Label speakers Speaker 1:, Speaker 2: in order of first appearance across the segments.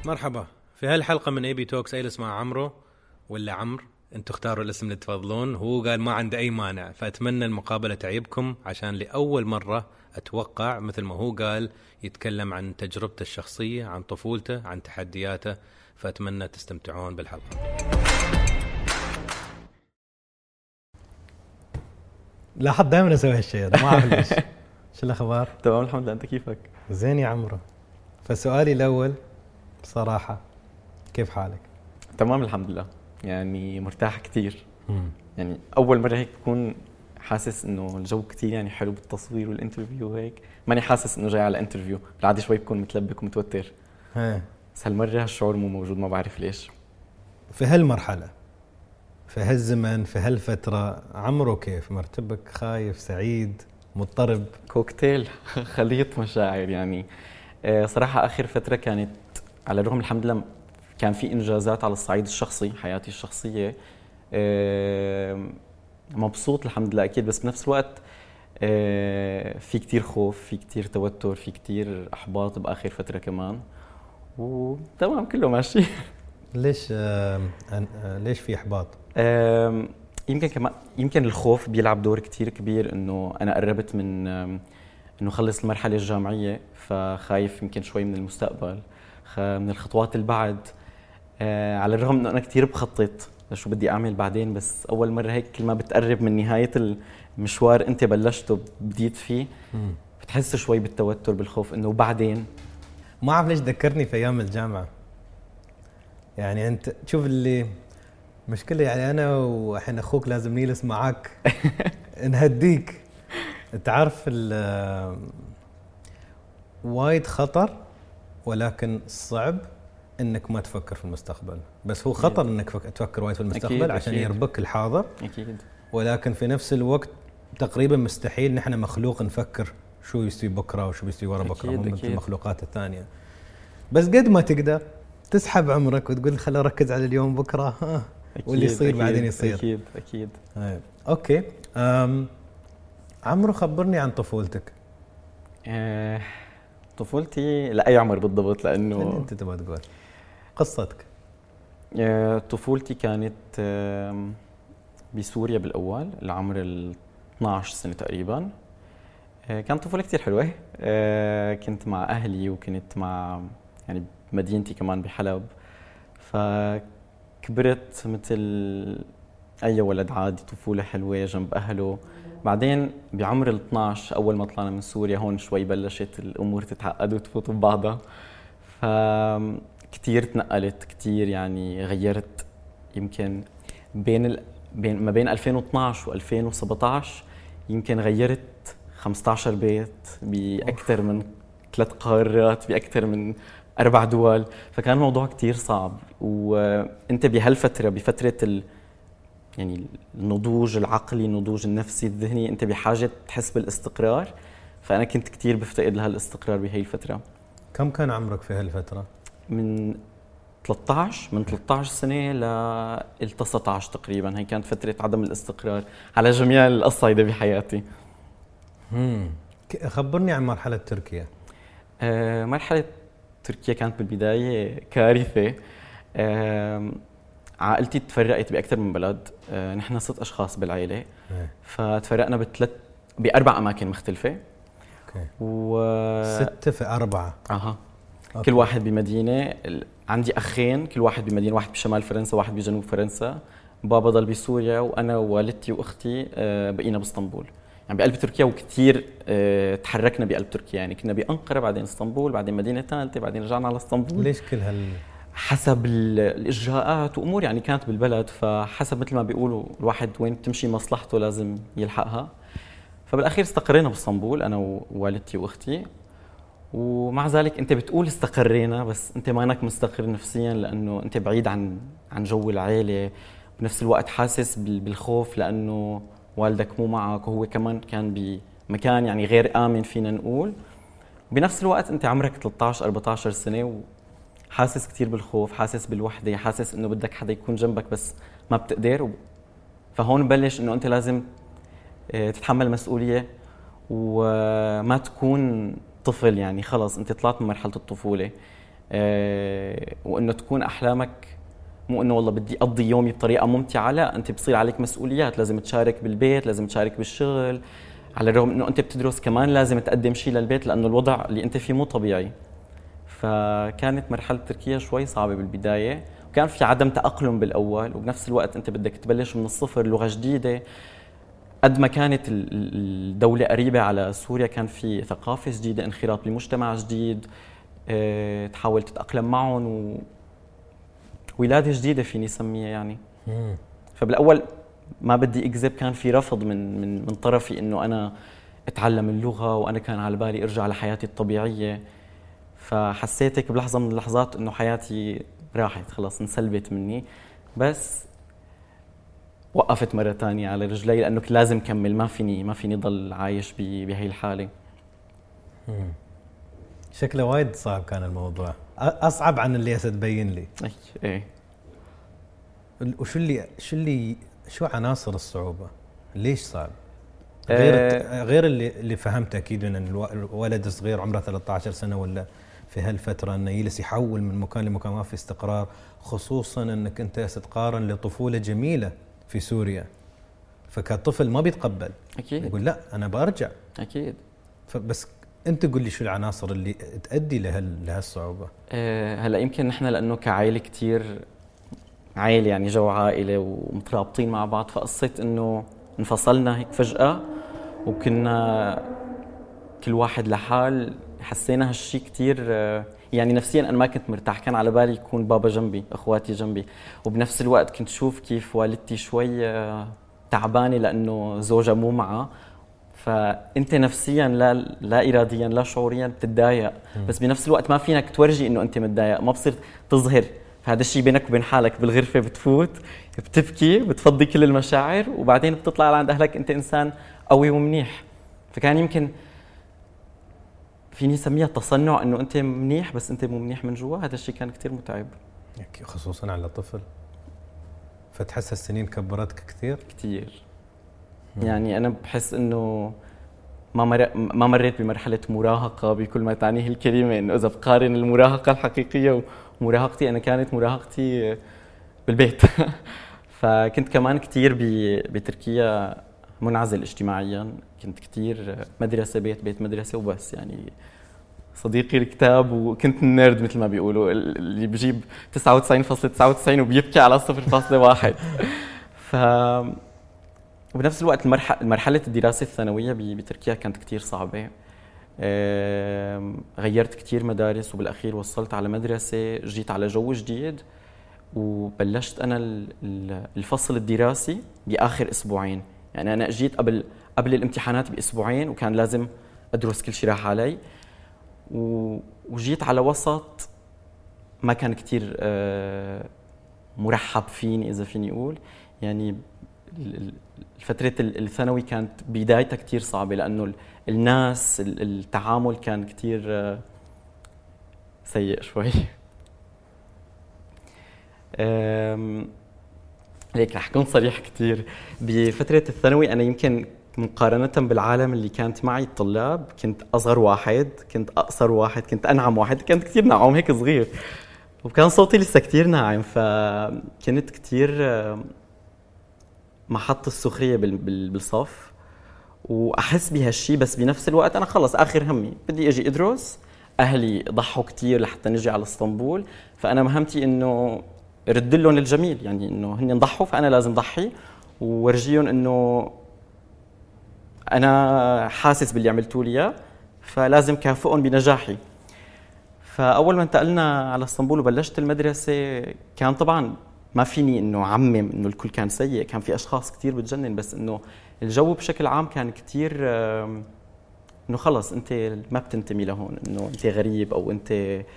Speaker 1: مرحبا. في هالحلقة من اي بي توكس اللي اسمه عمرو ولا عمرو، انتوا اختاروا الاسم اللي تفضلون. هو قال ما عنده اي مانع، فاتمنى المقابلة تعجبكم عشان لأول مرة اتوقع مثل ما هو قال يتكلم عن تجربته الشخصية، عن طفولته، عن تحدياته. فاتمنى تستمتعون بالحلقة. لاحظ دائما اسوي هالشيء هذا، ما اعرف ليش. شو الاخبار؟
Speaker 2: تمام الحمد لله، انت كيفك؟
Speaker 1: زين يا عمرو. فسؤالي الاول بصراحة، كيف حالك؟
Speaker 2: تمام الحمد لله، يعني مرتاح كتير. يعني اول مره هيك بكون حاسس انه الجو كتير يعني حلو بالتصوير والانترفيو وهيك، ماني حاسس انه جاي على انترفيو، بالعاده شوي بكون متلبك ومتوتر. بس هالمره هالشعور مو موجود، ما بعرف ليش.
Speaker 1: في هالمرحلة، في هالزمن، في هالفترة، عمرو كيف؟ مرتبك، خايف، سعيد، مضطرب؟
Speaker 2: كوكتيل خليط مشاعر يعني. صراحه اخر فتره كانت على الرغم الحمد لله كان في انجازات على الصعيد الشخصي، حياتي الشخصيه مبسوط الحمد لله اكيد، بس بنفس الوقت في كتير خوف، في كتير توتر، في كتير احباط باخر فتره كمان، وتمام كله ماشي.
Speaker 1: ليش ليش في احباط؟
Speaker 2: يمكن كمان يمكن الخوف بيلعب دور كتير كبير، انه انا قربت من انه خلص المرحله الجامعيه، فخايف يمكن شوي من المستقبل، من الخطوات اللي بعد. على الرغم انه انا كتير بخطط لشو بدي اعمل بعدين، بس اول مره هيك كل ما بتقرب من نهايه المشوار انت بلشته بديت فيه، بتحس شوي بالتوتر بالخوف انه بعدين.
Speaker 1: ما اعرف ليش ذكرني في ايام الجامعه. يعني انت شوف اللي مشكله، يعني انا وحين اخوك لازم نجلس معاك نهديك. انت عارف وايد خطر، ولكن صعب انك ما تفكر في المستقبل. بس هو خطر انك تفكر وايد في المستقبل أكيد عشان يربك الحاضر
Speaker 2: اكيد،
Speaker 1: ولكن في نفس الوقت تقريبا مستحيل. نحن مخلوق نفكر شو يستوي بكره وشو بيستوي ورا بكره، مو مثل المخلوقات الثانيه. بس قد ما تقدر تسحب عمرك وتقول خليني اركز على اليوم بكره، واللي يصير بعدين يصير.
Speaker 2: اكيد اكيد.
Speaker 1: اوكي. عمرو خبرني عن طفولتك.
Speaker 2: طفولتي لاي عمر بالضبط؟ لانه
Speaker 1: انت تبغى تقول قصتك.
Speaker 2: طفولتي كانت بسوريا بالاول لعمر 12 سنه تقريبا. كانت طفوله كتير حلوه. كنت مع اهلي وكنت مع يعني مدينتي كمان بحلب، فكبرت مثل اي ولد عادي، طفوله حلوه جنب اهله. بعدين بعمر 12 اول ما طلعنا من سوريا هون شوي بلشت الامور تتعقد وتفوت ببعضها، كتير تنقلت كتير، يعني غيرت. يمكن ما بين 2012 و2017 يمكن غيرت 15 بيت بأكثر من 3 قارات، بأكثر من 4 دول. فكان الموضوع كتير صعب، وانت بهالفترة بفترة يعني النضوج العقلي، النضوج النفسي الذهني، انت بحاجة تحس بالاستقرار. فأنا كنت كتير بفتقد لهالاستقرار بهي الفترة.
Speaker 1: كم كان عمرك في هالفترة؟
Speaker 2: من 13 سنة ل 19 تقريبا. هي كانت فترة عدم الاستقرار على جميع الأصعدة بحياتي.
Speaker 1: خبرني عن مرحلة تركيا.
Speaker 2: مرحلة تركيا كانت بالبداية كارثة. عائلتي تفرقت بأكثر من بلد. نحن 6 أشخاص بالعائلة، فتفرقنا ب4 أماكن مختلفة.
Speaker 1: أوكي. 6 في 4.
Speaker 2: كل واحد بمدينة. عندي أخين كل واحد بمدينة، واحد بشمال فرنسا واحد بجنوب فرنسا. بابا ضل بسوريا، وأنا ووالدتي وأختي بقينا باسطنبول، يعني بقلب تركيا. وكتير تحركنا بقلب تركيا، يعني كنا بأنقرة بعدين اسطنبول بعدين مدينة ثالثة بعدين رجعنا على اسطنبول.
Speaker 1: ليش كل
Speaker 2: حسب الإجراءات وأمور يعني كانت بالبلد، فحسب مثل ما بيقولوا الواحد وين تمشي مصلحته لازم يلحقها. فبالأخير استقرينا باسطنبول أنا ووالدتي وأختي. ومع ذلك انت بتقول استقرينا، بس انت ما انك مستقر نفسيا، لانه انت بعيد عن جو العيله. بنفس الوقت حاسس بالخوف لانه والدك مو معك، وهو كمان كان بمكان يعني غير امن فينا نقول. بنفس الوقت انت عمرك 13 14 سنه وحاسس كثير بالخوف، حاسس بالوحده، حاسس انه بدك حدا يكون جنبك بس ما بتقدر. فهون بلش انه انت لازم تتحمل مسؤوليه وما تكون طفل، يعني خلص انت طلعت من مرحله الطفوله. وانه تكون احلامك مو انه والله بدي اقضي يومي بطريقه ممتعه، لا انت بصير عليك مسؤوليات، لازم تشارك بالبيت، لازم تشارك بالشغل، على الرغم انه انت بتدرس كمان لازم تقدم شيء للبيت لانه الوضع اللي انت فيه مو طبيعي. فكانت مرحله تركيا شوي صعبه بالبدايه، وكان في عدم تاقلم بالاول، وبنفس الوقت انت بدك تبلش من الصفر، لغه جديده. قد ما كانت الدوله قريبه على سوريا كان في ثقافه جديده، انخراط بمجتمع جديد، تحاول تتاقلم معهم، ولاده جديده فيني اسميها يعني. فبالاول ما بدي اكذب كان في رفض من طرفي انه انا اتعلم اللغه، وانا كان على بالي ارجع لحياتي الطبيعيه. فحسيت هيك بلحظه من اللحظات انه حياتي راحت خلاص، انسلبت مني، بس وقفت مره ثانيه على رجلي لانه لازم كمل، ما فيني ضل عايش بهي الحاله.
Speaker 1: شكله وايد صعب كان الموضوع، اصعب عن اللي تبين لي.
Speaker 2: ايه.
Speaker 1: شو عناصر الصعوبه؟ ليش صعب؟ غير اللي فهمته اكيد ان الولد صغير عمره 13 سنه ولا في هالفتره انه يجلس يحول من مكان لمكان ما في استقرار، خصوصا انك انت تتقارن لطفوله جميله في سوريا، فكطفل ما بيتقبل
Speaker 2: اكيد،
Speaker 1: يقول لا انا برجع
Speaker 2: اكيد.
Speaker 1: فبس انت قول لي شو العناصر اللي تؤدي لهالصعوبه؟
Speaker 2: هلا يمكن نحن لانه كعائله كتير عائله يعني جو عائله ومترابطين مع بعض، فقصه انه انفصلنا هيك فجاه وكنا كل واحد لحال، حسينا هالشي كتير يعني نفسيا انا ما كنت مرتاح، كان على بالي يكون بابا جنبي، اخواتي جنبي، وبنفس الوقت كنت شوف كيف والدتي شوي تعبانه لانه زوجها مو معها، فانت نفسيا لا اراديا لا شعوريا بتتضايق، بس بنفس الوقت ما فينك تورجي انه انت متضايق، ما بصير تظهر، فهذا الشيء بينك وبين حالك بالغرفه، بتفوت بتبكي بتفضي كل المشاعر وبعدين بتطلع لعند اهلك انت انسان قوي ومنيح. فكان يمكن فيني اسميها تصنع انه انت منيح بس انت مو منيح من جوا، هذا الشيء كان كثير متعب
Speaker 1: خصوصا على طفل. فتحس السنين كبرتك كثير.
Speaker 2: يعني انا بحس انه ما مريت بمرحله مراهقه بكل ما تعنيه الكلمه، انه اذا بقارن المراهقه الحقيقيه ومراهقتي، انا كانت مراهقتي بالبيت فكنت كمان كثير بتركيا منعزل اجتماعيا، كنت كثير مدرسه بيت مدرسه وبس، يعني صديقي الكتاب، وكنت النيرد مثل ما بيقولوا اللي بجيب 99.99 وبيبكي على 0.1 ف وبنفس الوقت مرحله الدراسه الثانويه بتركيا كانت كثير صعبه، غيرت كثير مدارس وبالاخير وصلت على مدرسه، جيت على جو جديد، وبلشت انا الفصل الدراسي باخر اسبوعين، يعني انا جيت قبل الامتحانات باسبوعين وكان لازم ادرس كل شيء راح علي، وجيت على وسط ما كان كثير مرحب فيني اذا فيني اقول، يعني فترة الثانوي كانت بدايتها كتير صعبة لأنه الناس التعامل كان كتير سيء شوي. ليك رح أكون صريح كتير، بفترة الثانوي أنا يمكن مقارنة بالعالم اللي كانت معي الطلاب كنت أصغر واحد، كنت أقصر واحد، كنت أنعم واحد، كنت كتير ناعم هيك صغير، وكان صوتي لسه كتير ناعم، فكنت كتير محط السخرية بالصف وأحس بهالشي، بس بنفس الوقت أنا خلص آخر همي بدي أجي أدرس، أهلي ضحوا كتير لحتى نجي على اسطنبول، فأنا مهمتي إنه رد لهم الجميل، يعني إنه هن ضحوا فأنا لازم ضحي وورجيهم إنه أنا حاسس باللي عملتوا لي، فلازم كافئهم بنجاحي. فأول ما انتقلنا على اسطنبول وبلشت المدرسة كان طبعاً ما فيني انه عمم انه الكل كان سيء، كان في اشخاص كثير بتجنن، بس انه الجو بشكل عام كان كثير انه خلص انت ما بتنتمي لهون، انه انت غريب او انت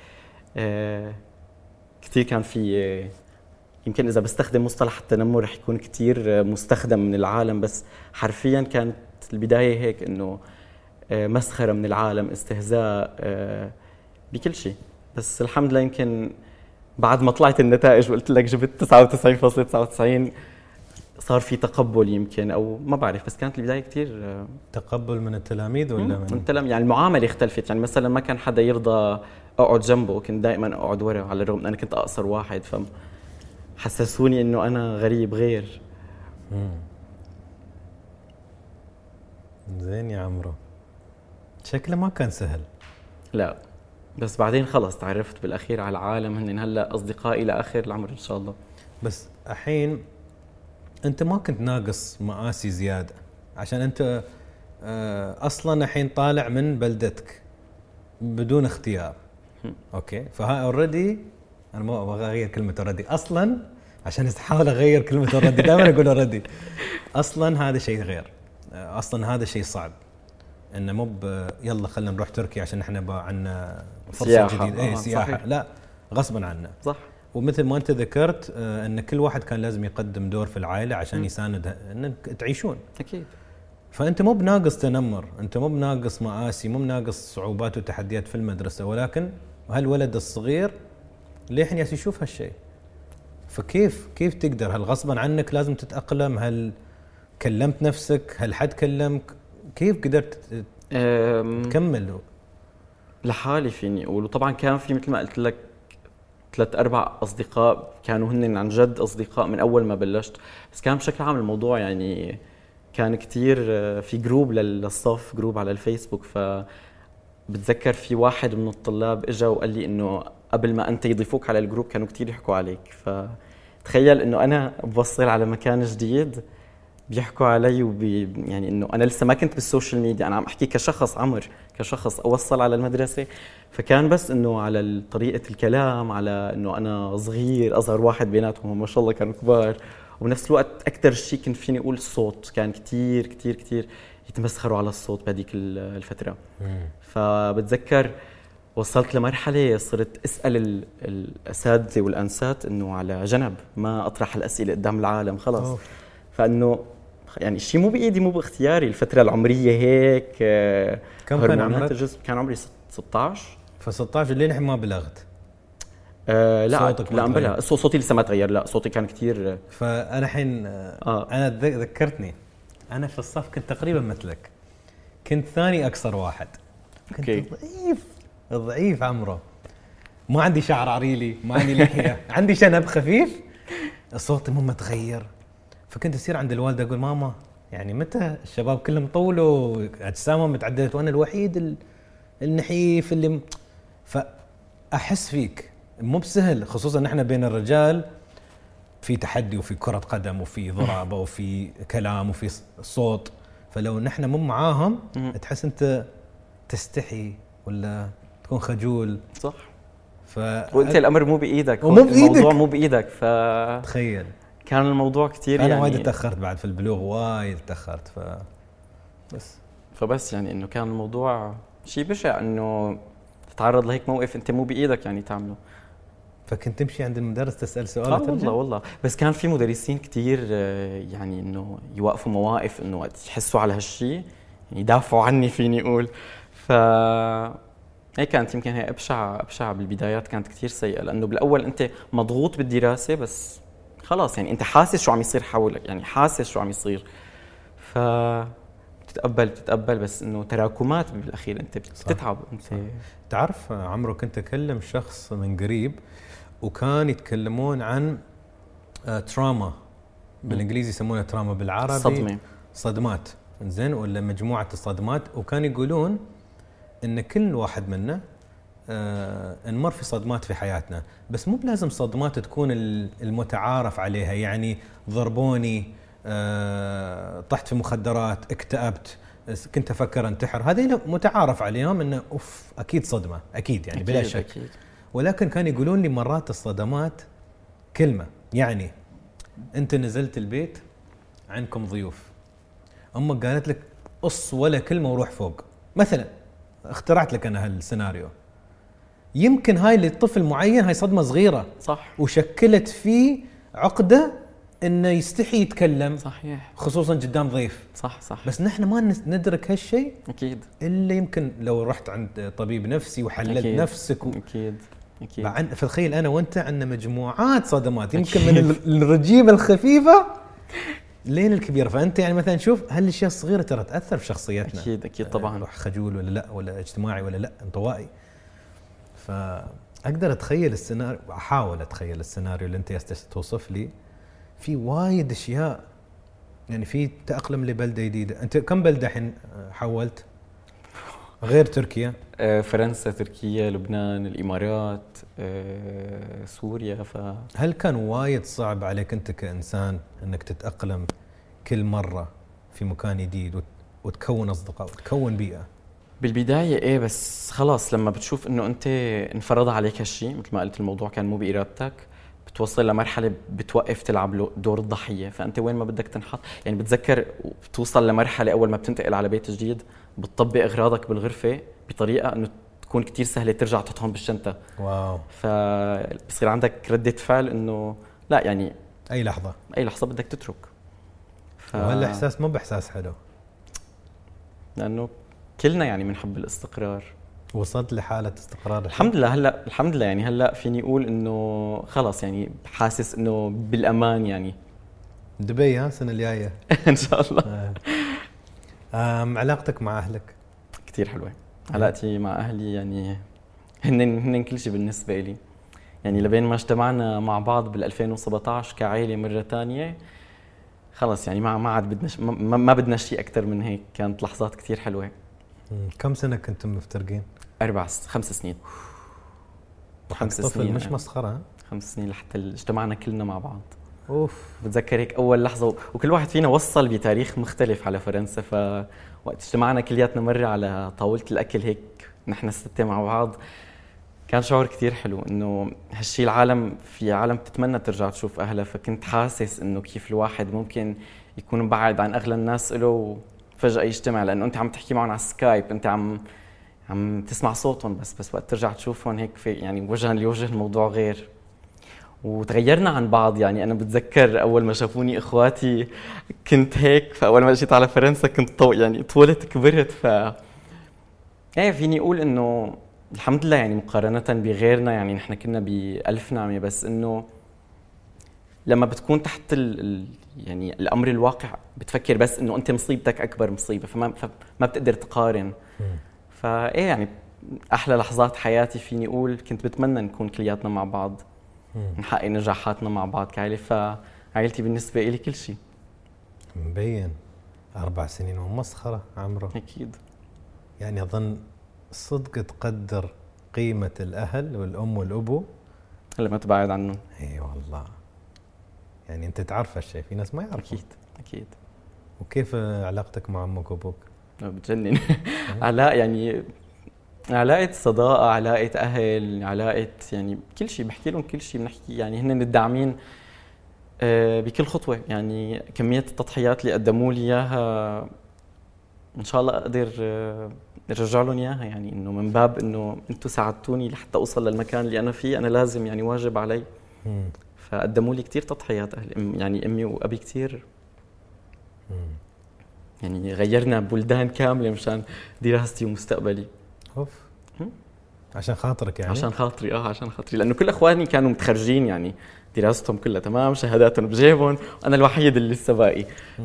Speaker 2: كثير كان في يمكن اذا بستخدم مصطلح التنمر رح يكون كثير مستخدم من العالم، بس حرفيا كانت البدايه هيك انه مسخره من العالم، استهزاء بكل شيء. بس الحمد لله يمكن بعد ما طلعت النتائج وقلت لك جبت 99.99 صار في تقبل يمكن او ما بعرف، بس كانت البدايه كتير
Speaker 1: تقبل من التلاميذ ولا من
Speaker 2: يعني المعامله اختلفت. يعني مثلا ما كان حدا يرضى اقعد جنبه، كنت دائما اقعد ورا، على الرغم انا كنت اقصر واحد، فحسسوني انه انا غريب غير.
Speaker 1: زين يا عمرو، شكله ما كان سهل.
Speaker 2: لا بس بعدين خلص تعرفت بالاخير على العالم، هن هلا اصدقائي لاخر العمر ان شاء الله.
Speaker 1: بس الحين انت ما كنت ناقص مآسي زياده، عشان انت اصلا الحين طالع من بلدتك بدون اختيار. اوكي، فها اوريدي، انا ما ابغى اغير كلمه اوريدي اصلا، عشان احاول اغير كلمه اوريدي، دائما اقول اوريدي. اصلا هذا شيء غير، اصلا هذا شيء صعب، انه مو يلا خلينا نروح تركيا عشان احنا عندنا فرصه جديده. اي سياحه، صحيح. لا، غصبا عنا.
Speaker 2: صح.
Speaker 1: ومثل ما انت ذكرت ان كل واحد كان لازم يقدم دور في العائله عشان يساند انك تعيشون.
Speaker 2: اكيد.
Speaker 1: فانت مو بناقص تنمر، انت مو بناقص مآسي، مو بناقص صعوبات وتحديات في المدرسه، ولكن هالولد الصغير للحين يشوف هالشيء. فكيف تقدر؟ هل غصبا عنك لازم تتأقلم؟ هل كلمت نفسك؟ هل حد كلمك؟ كيف قدرت تكمل؟
Speaker 2: لحالي فيني اقول. وطبعا كان في مثل ما قلت لك 3-4 أصدقاء كانوا هن عن جد أصدقاء من أول ما بلشت. بس كان بشكل عام الموضوع يعني كان كتير في جروب للصف، جروب على الفيسبوك. فبتذكر في واحد من الطلاب إجا وقال لي إنه قبل ما أنت يضيفوك على الجروب كانوا كتير يحكوا عليك. فتخيل إنه أنا بوصل على مكان جديد بيحكوا علي يعني إنه أنا لسه ما كنت بالسوشيال ميديا، أنا عم أحكي كشخص عمر، كشخص أوصل على المدرسة. فكان بس إنه على طريقة الكلام، على إنه أنا صغير أصغر واحد بيناتهم، ما شاء الله كانوا كبار. وبنفس الوقت أكثر شيء كنت فيني أقول الصوت، كان كتير كتير كتير يتمسخروا على الصوت بهذيك الفترة. فبتذكر وصلت لمرحلة صرت أسأل الأساتذة والأنسات إنه على جنب ما أطرح الأسئلة قدام العالم خلاص. فإنه يعني شيء مو بإيدي، مو باختياري. الفترة العمرية هيك.
Speaker 1: كم كان عمرك؟
Speaker 2: كان عمري 16.
Speaker 1: ف16 اللي الحين ما بلغت.
Speaker 2: لا بلا صوتي لسه ما تغير. لا صوتي كان كتير.
Speaker 1: فأنا الحين أنا ذكرتني، أنا في الصف كنت تقريبا مثلك، كنت ثاني أقصر واحد. كنت ضعيف عمره، ما عندي شعر عريلي، ما عندي لحية، عندي شنب خفيف، صوتي مو متغير. فكنت أصير عند الوالدة أقول ماما يعني متى الشباب كلهم طولوا أجسامهم متعدلت وأنا الوحيد النحيف اللي فأحس فيك مو بسهل، خصوصا نحن بين الرجال في تحدي وفي كرة قدم وفي ضرابة وفي كلام وفي صوت. فلو نحن مو معاهم تحس أنت تستحي ولا تكون خجول.
Speaker 2: صح. وانت الامر مو بايدك،
Speaker 1: الموضوع
Speaker 2: مو بايدك.
Speaker 1: تخيل
Speaker 2: كان الموضوع كتير
Speaker 1: أنا
Speaker 2: يعني
Speaker 1: وايد تأخرت بعد في البلوغ، وايد تأخرت.
Speaker 2: فبس يعني إنه كان الموضوع شيء بشع إنه تتعرض لهيك موقف أنت مو بإيدك يعني تعمله.
Speaker 1: فكنت تمشي عند المدرس تسأل سؤال؟
Speaker 2: والله بس كان في مدرسين كتير يعني إنه يوقفوا مواقف إنه يحسوا على هالشيء، يعني يدافعوا عني فيني أقول. هي كانت يمكن هي أبشع بالبدايات، كانت كتير سيئة. لأنه بالأول أنت مضغوط بالدراسة، بس خلاص يعني انت حاسس شو عم يصير حولك، يعني حاسس شو عم يصير، بتتقبل بس انه تراكمات بالاخير انت بتتعب. انت
Speaker 1: تعرف عمرو، كنت اكلم شخص من قريب وكان يتكلمون عن تراما، بالانجليزي يسمونها تراما، بالعربي صدمات، زين، ولا مجموعة الصدمات. وكان يقولون ان كل واحد منا نمر في صدمات في حياتنا، بس مو بلازم صدمات تكون المتعارف عليها، يعني ضربوني، طحت في مخدرات، اكتئبت، كنت أفكر انتحر، هذه متعارف عليهم انه اوف اكيد صدمة، اكيد يعني بلا شك. أكيد. ولكن كانوا يقولون لي مرات الصدمات كلمة، يعني انت نزلت البيت عندكم ضيوف، امك قالت لك قص ولا كلمة وروح فوق مثلا، اخترعت لك انا هالسيناريو، يمكن هاي للطفل معين هاي صدمة صغيرة،
Speaker 2: صح،
Speaker 1: وشكلت فيه عقدة انه يستحي يتكلم،
Speaker 2: صحيح،
Speaker 1: خصوصا قدام ضيف،
Speaker 2: صح.
Speaker 1: بس نحن ما ندرك هالشيء
Speaker 2: اكيد،
Speaker 1: الا يمكن لو رحت عند طبيب نفسي وحللت
Speaker 2: أكيد.
Speaker 1: نفسك
Speaker 2: اكيد
Speaker 1: فتخيل انا وانت عندنا مجموعات صدمات، يمكن من الرجيم الخفيفة لين الكبيره. فانت يعني مثلا شوف هالاشياء الصغيره ترى تاثر في شخصيتنا.
Speaker 2: اكيد طبعا.
Speaker 1: خجول ولا لا، ولا اجتماعي ولا لا، انطوائي. فاقدر اتخيل السيناريو، احاول اتخيل السيناريو اللي انت توصف لي. في وايد اشياء يعني، في تاقلم لبلده جديده. انت كم بلده الحين حولت غير تركيا؟
Speaker 2: فرنسا، تركيا، لبنان، الامارات، سوريا.
Speaker 1: هل كان وايد صعب عليك انت كانسان انك تتاقلم كل مره في مكان جديد وتكون اصدقاء وتكون بيئه؟
Speaker 2: بالبداية ايه، بس خلاص لما بتشوف انه انت انفرض عليك هالشيء، مثل ما قلت الموضوع كان مو بإرادتك، بتوصل لمرحلة بتوقف تلعب دور الضحية. فانت وين ما بدك تنحط، يعني بتذكر بتوصل لمرحلة اول ما بتنتقل على بيت جديد بتطبق اغراضك بالغرفة بطريقة انه تكون كتير سهلة ترجع تحطهم بالشنطة.
Speaker 1: واو.
Speaker 2: فبصير عندك ردة فعل انه لا، يعني
Speaker 1: اي لحظة
Speaker 2: بدك تترك.
Speaker 1: وهالاحساس مو باحساس حلو،
Speaker 2: لانه كلنا يعني بنحب الاستقرار.
Speaker 1: وصلت لحالة استقرار
Speaker 2: الحمد لله. هلا الحمد لله، يعني هلا فيني اقول انه خلص، يعني حاسس انه بالامان. يعني
Speaker 1: دبي السنة الجاية
Speaker 2: ان شاء الله.
Speaker 1: علاقتك مع اهلك؟
Speaker 2: كتير حلوة علاقتي مع اهلي، يعني هن كل شيء بالنسبة لي. يعني لبين ما اجتمعنا مع بعض بال 2017 كعائلة مرة تانية، خلص يعني ما عاد بدنا ما بدنا شيء اكثر من هيك. كانت لحظات كتير حلوة.
Speaker 1: كم سنة كنتم مفترقين؟
Speaker 2: 5 سنين.
Speaker 1: 5 سنين مش مسخرة.
Speaker 2: 5 سنين لحتى اجتمعنا كلنا مع بعض.
Speaker 1: اوف.
Speaker 2: بتذكر هيك اول لحظة، وكل واحد فينا وصل بتاريخ مختلف على فرنسا. فوقت اجتمعنا كلياتنا مرة على طاولة الاكل هيك نحن 6 مع بعض، كان شعور كتير حلو. انه هالشي العالم، في عالم تتمنى ترجع تشوف اهلها. فكنت حاسس انه كيف الواحد ممكن يكون مبعد عن اغلى الناس له وفجأة يجتمع، لانه انت عم تحكي معهم على سكايب، انت عم تسمع صوتهم بس وقت ترجع تشوفهم هيك في يعني وجها لوجه الموضوع غير. وتغيرنا عن بعض. يعني انا بتذكر اول ما شافوني اخواتي كنت هيك، فاول ما جيت على فرنسا كنت يعني طولت كبرت. يعني فيني اقول انه الحمد لله، يعني مقارنة بغيرنا، يعني نحن كنا بألف نعمة. بس إنه لما بتكون تحت يعني الأمر الواقع بتفكر بس إنه أنت مصيبتك أكبر مصيبة، فما بتقدر تقارن. فإيه يعني أحلى لحظات حياتي فيني أقول كنت بتمنى نكون كلياتنا مع بعض، نحقق نجاحاتنا مع بعض كعائلة. فعائلتي بالنسبة إلي كل شيء.
Speaker 1: مبين 4 سنين ومسخرة عمره.
Speaker 2: أكيد.
Speaker 1: يعني أظن صدق تقدر قيمة الأهل والأم والأبو
Speaker 2: هلا ما تبعد عنهم.
Speaker 1: اي والله. يعني أنت تعرف هالشيء، في ناس ما يعرفوا.
Speaker 2: أكيد.
Speaker 1: وكيف علاقتك مع أمك وأبوك؟
Speaker 2: بتجنن. علاقة يعني علاقة صداقة، علاقة أهل، علاقة يعني كل شيء. بحكي لهم كل شيء، بنحكي يعني هن الداعمين بكل خطوة. يعني كمية التضحيات اللي قدموا لي إياها إن شاء الله أقدر ارجع لهم اياها. يعني انه من باب انه انتم ساعدتوني لحتى اوصل للمكان اللي انا فيه، انا لازم يعني واجب علي. فقدموا لي كثير تضحيات اهل، يعني امي وابي كثير. يعني غيرنا بلدان كامله مشان دراستي ومستقبلي.
Speaker 1: اوف. عشان خاطرك يعني؟
Speaker 2: عشان خاطري. عشان خاطري، لانه كل اخواني كانوا متخرجين، يعني دراستهم كلها تمام، شهاداتهم بجيبهم، وانا الوحيد اللي لسه باقي.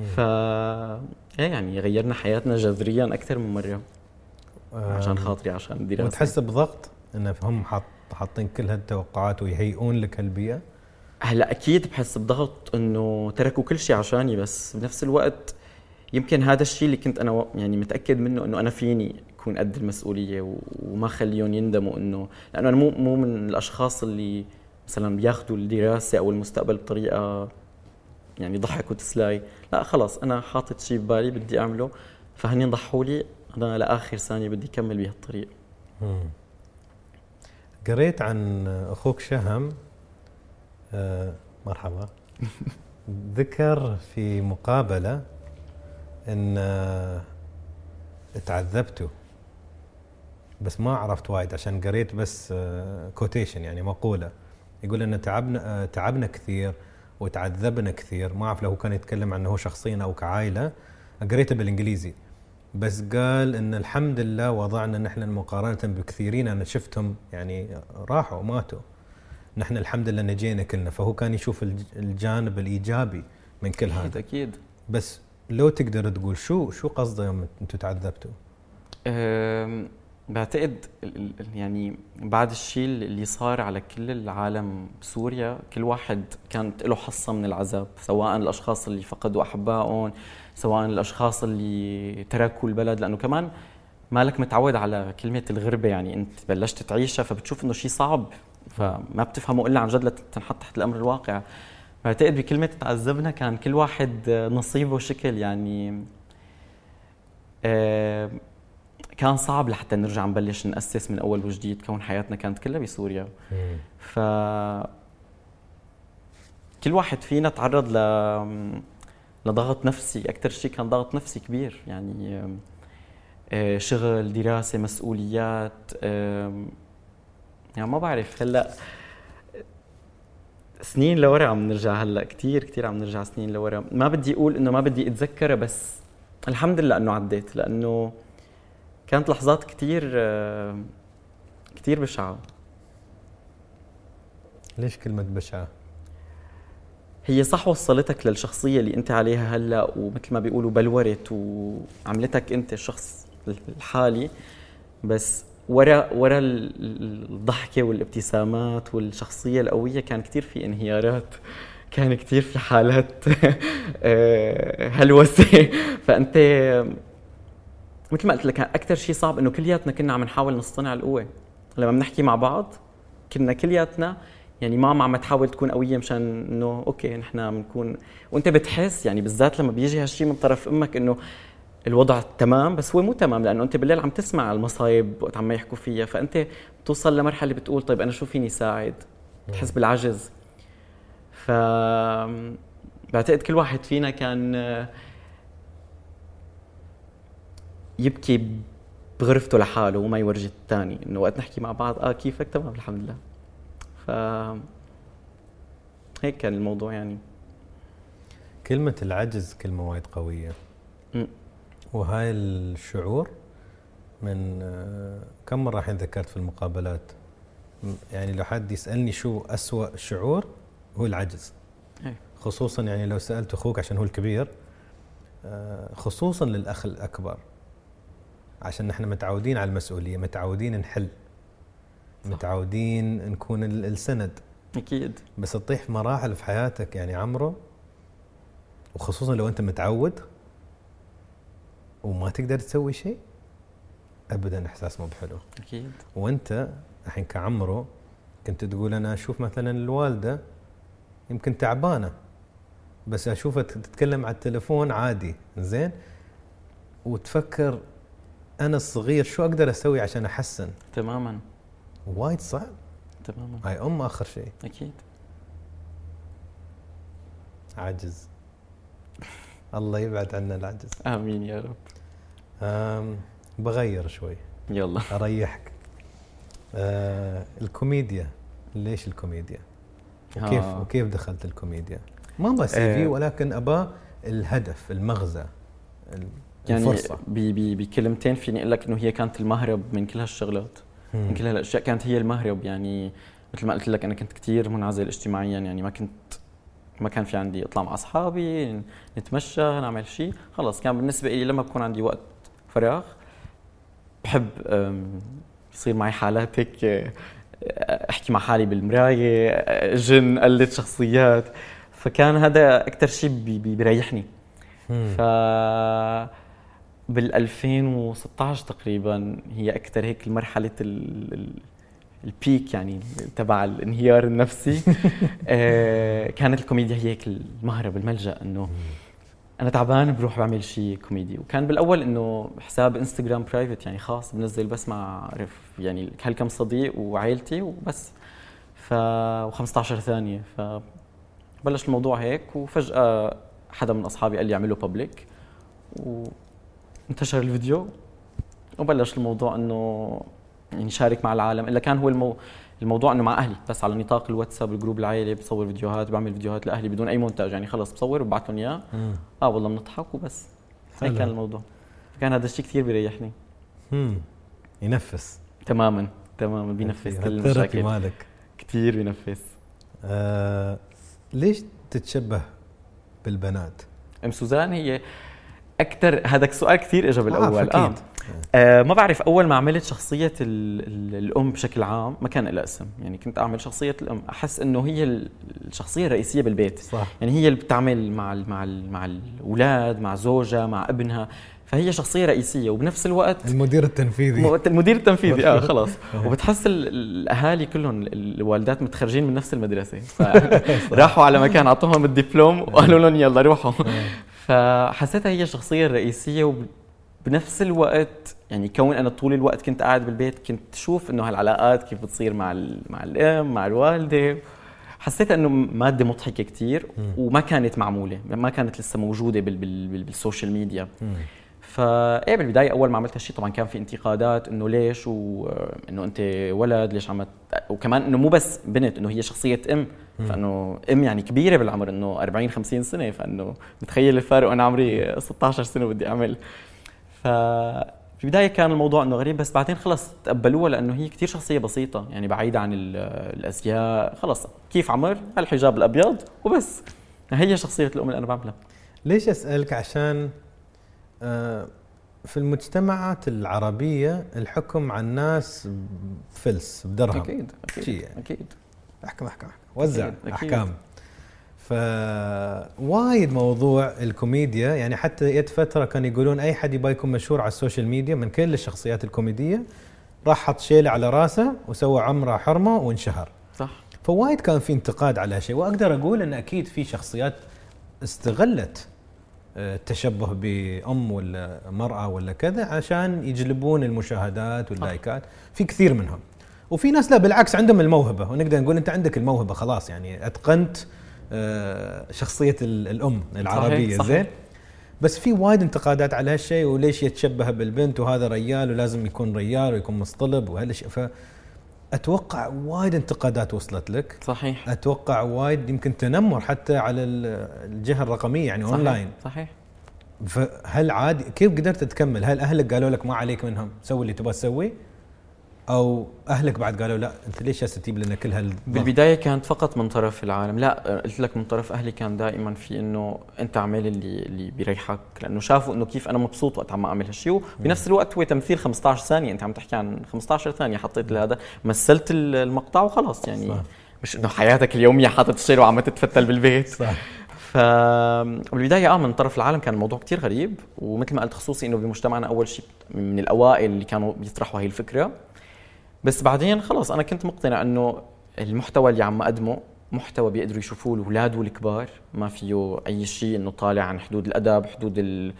Speaker 2: يعني غيرنا حياتنا جذريا اكثر من مره عشان خاطري، عشان الدراسة.
Speaker 1: وتحس بضغط إن هم حاطين كل هالتوقعات ويهيئون لك هالبيئة؟
Speaker 2: هلا أكيد بحس بضغط إنه تركوا كل شيء عشاني، بس بنفس الوقت يمكن هذا الشيء اللي كنت أنا يعني متأكد منه، إنه أنا فيني أكون قد المسؤولية وما خليهم يندموا. إنه لأنه أنا مو من الأشخاص اللي مثلا بياخذوا الدراسة أو المستقبل بطريقة يعني ضحك وتسلاي. لا خلاص، أنا حاطط شيء ببالي بدي أعمله، فهني ضحوا لي، أنا لآخر ثانية بدي أكمل بهالطريق.
Speaker 1: قريت عن أخوك شهم، مرحبا. ذكر في مقابلة إن تعذبتوا، بس ما عرفت وايد عشان قريت بس كوتيشن، يعني مقولة يقول إن تعبنا كثير وتعذبنا كثير. ما أعرف لو كان يتكلم عنه هو شخصيا أو كعائلة، قريته بالإنجليزي. بس قال إن الحمد لله وضعنا نحن مقارنة بكثيرين أنا شفتهم يعني راحوا وماتوا، نحن الحمد لله نجينا كلنا. فهو كان يشوف الجانب الإيجابي من كل هذا.
Speaker 2: أكيد.
Speaker 1: بس لو تقدر تقول شو قصده يوم أنتوا تعذبتوا؟
Speaker 2: بعتقد يعني بعد الشيء اللي صار على كل العالم بسوريا، كل واحد كانت له حصة من العذاب، سواء الأشخاص اللي فقدوا أحبائهم، سواء الأشخاص اللي تركوا البلد، لأنه كمان مالك متعود على كلمة الغربة، يعني أنت بلشت تعيشها فبتشوف إنه شيء صعب فما بتفهمه إلا عن جد لتنحط تحت الأمر الواقع. بعتقد بكلمة تعذبنا كان كل واحد نصيبه شكل، يعني كان صعب لحتى نرجع نبلش نأسس من أول وجديد، كون حياتنا كانت كلها بسوريا. ف كل واحد فينا تعرض لضغط نفسي، أكثر شيء كان ضغط نفسي كبير، يعني شغل، دراسة، مسؤوليات. يعني ما بعرف، هلأ سنين لورا عم نرجع، هلأ كتير عم نرجع سنين لورا. ما بدي أقول إنه ما بدي أتذكرها، بس الحمد لله إنه عديت، لأنه كانت لحظات كتير بشعة.
Speaker 1: ليش كلمة بشعة؟
Speaker 2: هي صح وصلتك للشخصية اللي أنت عليها هلأ، ومثل ما بيقولوا بلورت وعملتك أنت الشخص الحالي، بس ورا الضحكة والابتسامات والشخصية القوية كان كتير في انهيارات، كان كتير في حالات هلوسة. فأنت مثل ما قلت لك أكتر شيء صعب إنه كلياتنا كنا عم نحاول نصطنع القوة. لما بنحكي مع بعض كنا كلياتنا، يعني ماما عم تحاول تكون قوية مشان إنه أوكي نحنا بنكون، وأنت بتحس يعني بالذات لما بيجي هالشيء من طرف أمك إنه الوضع تمام، بس هو مو تمام، لأنه أنت بالليل عم تسمع المصايب وقت عم يحكوا فيها، فأنت بتوصل لمرحلة بتقول طيب أنا شو فيني ساعد، بتحس بالعجز. بعتقد كل واحد فينا كان يبكي بغرفته لحاله وما يورجي الثاني، إنه وقت نحكي مع بعض كيفك، تمام الحمد لله. هيك كان الموضوع. يعني
Speaker 1: كلمة العجز كلمة وايد قوية. وهاي الشعور من كم مرة الحين ذكرت في المقابلات، يعني لو حد يسألني شو أسوأ شعور هو العجز. خصوصا يعني لو سألت أخوك عشان هو الكبير، خصوصا للأخ الأكبر، عشان نحن متعودين على المسؤولية، متعودين نحل، متعودين نكون السند.
Speaker 2: أكيد.
Speaker 1: بس تطيح مراحل في حياتك يعني عمره، وخصوصا لو أنت متعود وما تقدر تسوي شيء أبدا، إحساس مو بحلو.
Speaker 2: أكيد.
Speaker 1: وأنت الحين كعمره كنت تقول أنا أشوف مثلا الوالدة يمكن تعبانة، بس أشوفها تتكلم على التليفون عادي زين، وتفكر أنا الصغير شو أقدر أسوي عشان أحسن.
Speaker 2: تماما.
Speaker 1: وايد صعب.
Speaker 2: تماما.
Speaker 1: هاي آخر شيء.
Speaker 2: أكيد.
Speaker 1: عجز. الله يبعد عنا العجز.
Speaker 2: آمين يا رب.
Speaker 1: بغير شوي.
Speaker 2: يلا.
Speaker 1: أريحك. الكوميديا، ليش الكوميديا؟ وكيف دخلت الكوميديا؟ ما بس في ولكن أبا الهدف، المغزى، الفرصة.
Speaker 2: يعني بكلمتين فيني أقول لك إنه هي كانت المهرب من كل هالشغلات، من كل هالأشياء، كانت هي المهرب. يعني مثل ما قلت لك أنا كنت كتير منعزل اجتماعيا، يعني ما كان في عندي اطلع مع اصحابي نتمشى نعمل شيء، خلص كان بالنسبه لي لما بكون عندي وقت فراغ بحب يصير معي حالات هيك، احكي مع حالي بالمرايه، جن قلد شخصيات، فكان هذا اكثر شيء بيريحني. ف بال 2016 تقريبا هي اكثر هيك المرحله البيك يعني تبع الانهيار النفسي. كانت الكوميديا هي هيك المهرب، الملجأ، انه انا تعبان بروح بعمل شيء كوميدي. وكان بالاول انه حساب انستغرام برايفت يعني خاص، بنزل بس مع يعني هالكم صديق وعائلتي وبس، و15 ثانيه. فبلش الموضوع هيك، وفجأة حدا من اصحابي قال لي اعمله بابليك، وانتشر الفيديو، وبلش الموضوع انه يعني شارك مع العالم. إلا كان هو الموضوع انه مع اهلي بس، على نطاق الواتساب، الجروب العائلي، بصور فيديوهات، بعمل فيديوهات لاهلي بدون اي مونتاج، يعني خلص بصور وببعث لهم اياه. والله بنضحك وبس. هيك كان الموضوع. كان هذا الشيء كثير بيريحني.
Speaker 1: ينفس.
Speaker 2: تماما بينفس كل المشاكل
Speaker 1: مالك.
Speaker 2: كثير بينفس.
Speaker 1: ليش تتشبه بالبنات؟
Speaker 2: ام سوزان هي اكثر. هذاك سؤال كثير اجى بالاول.
Speaker 1: أكيد.
Speaker 2: ما بعرف، اول ما عملت شخصيه الام بشكل عام ما كان لها اسم، يعني كنت اعمل شخصيه الام، احس انه هي الشخصيه الرئيسيه بالبيت.
Speaker 1: صح.
Speaker 2: يعني هي اللي بتعمل مع الاولاد، مع زوجها، مع ابنها، فهي شخصية رئيسية. وبنفس الوقت
Speaker 1: المدير التنفيذي.
Speaker 2: المدير التنفيذي خلاص. وبتحس الاهالي كلهم الوالدات متخرجين من نفس المدرسة، راحوا على مكان اعطوهم الدبلوم وقالوا لهم يلا روحوا. فحسيتها هي الشخصية الرئيسية. وبنفس الوقت يعني كون انا طول الوقت كنت قاعد بالبيت، كنت اشوف انه هالعلاقات كيف بتصير مع الام مع الوالدة. حسيت انه مادة مضحكة كتير، وما كانت معمولة، ما كانت لسه موجودة بالسوشيال ميديا. فايه بالبدايه اول ما عملت هالشيء طبعا كان في انتقادات انه ليش، وانه انت ولد ليش عم، وكمان انه مو بس بنت، انه هي شخصيه ام، فانه ام يعني كبيره بالعمر، انه 40 50 سنه، فانه متخيل الفارق وانا عمري 16 سنه بدي اعمل. في البدايه كان الموضوع انه غريب، بس بعدين خلص تقبلوها لانه هي كثير شخصيه بسيطه، يعني بعيده عن الازياء، خلص كيف عمر هالحجاب الابيض وبس. هي شخصيه الام اللي انا بعملها.
Speaker 1: ليش اسالك؟ عشان في المجتمعات العربية الحكم على الناس فلس بدرهم.
Speaker 2: أكيد
Speaker 1: يعني.
Speaker 2: أكيد.
Speaker 1: أحكم وزع أكيد. أحكام. فوايد موضوع الكوميديا، يعني حتى يد فترة كانوا يقولون أي حد يبغى يكون مشهور على السوشيال ميديا من كل الشخصيات الكوميدية راح حط شيله على راسه وسوى عمره حرمة وانشهر.
Speaker 2: صح.
Speaker 1: فوايد كان في انتقاد على هالشيء، وأقدر أقول أن أكيد في شخصيات استغلت التشبه بأم ولا مرأة ولا كذا عشان يجلبون المشاهدات واللايكات. في كثير منهم، وفي ناس لا بالعكس عندهم الموهبة، ونقدر نقول أنت عندك الموهبة خلاص، يعني أتقنت شخصية الأم العربية. صحيح. زين. بس في وايد انتقادات على هالشيء، وليش يتشبه بالبنت وهذا ريال ولازم يكون ريال ويكون مصطلب وهالشيء. فأتوقع وايد انتقادات وصلت لك.
Speaker 2: صحيح.
Speaker 1: أتوقع وايد يمكن تنمر حتى على الجهة الرقمية، يعني صحيح. أونلاين.
Speaker 2: صحيح.
Speaker 1: فهل عادي؟ كيف قدرت تكمل؟ هل أهلك قالوا لك ما عليك منهم، سوي اللي تبغى تسوي؟ أو أهلك بعد قالوا لا أنت ليش تجيب لنا كل هالضغط؟
Speaker 2: بالبداية كانت فقط من طرف العالم، لا قلت لك من طرف أهلي كان دائما في إنه أنت اعمل اللي بيريحك، لأنه شافوا إنه كيف أنا مبسوط وقت عم أعمل هالشيء. وبنفس الوقت هو تمثيل 15 ثانية، أنت عم تحكي عن 15 ثانية حطيت هذا، مثلت المقطع وخلاص، يعني صح. مش إنه حياتك اليومية حاطط الشيء وعم تتفتل بالبيت. صح. فبالبداية من طرف العالم كان الموضوع كتير غريب، ومثل ما قلت خصوصي إنه بمجتمعنا أول شيء من الأوائل اللي كانوا بيطرحوا هاي الفكرة. بس بعدين خلص أنا كنت مقتنع إنه المحتوى اللي عم أقدمه محتوى بيقدروا يشوفوه الأولاد والكبار، ما فيه أي شيء إنه طالع عن حدود الأدب، حدود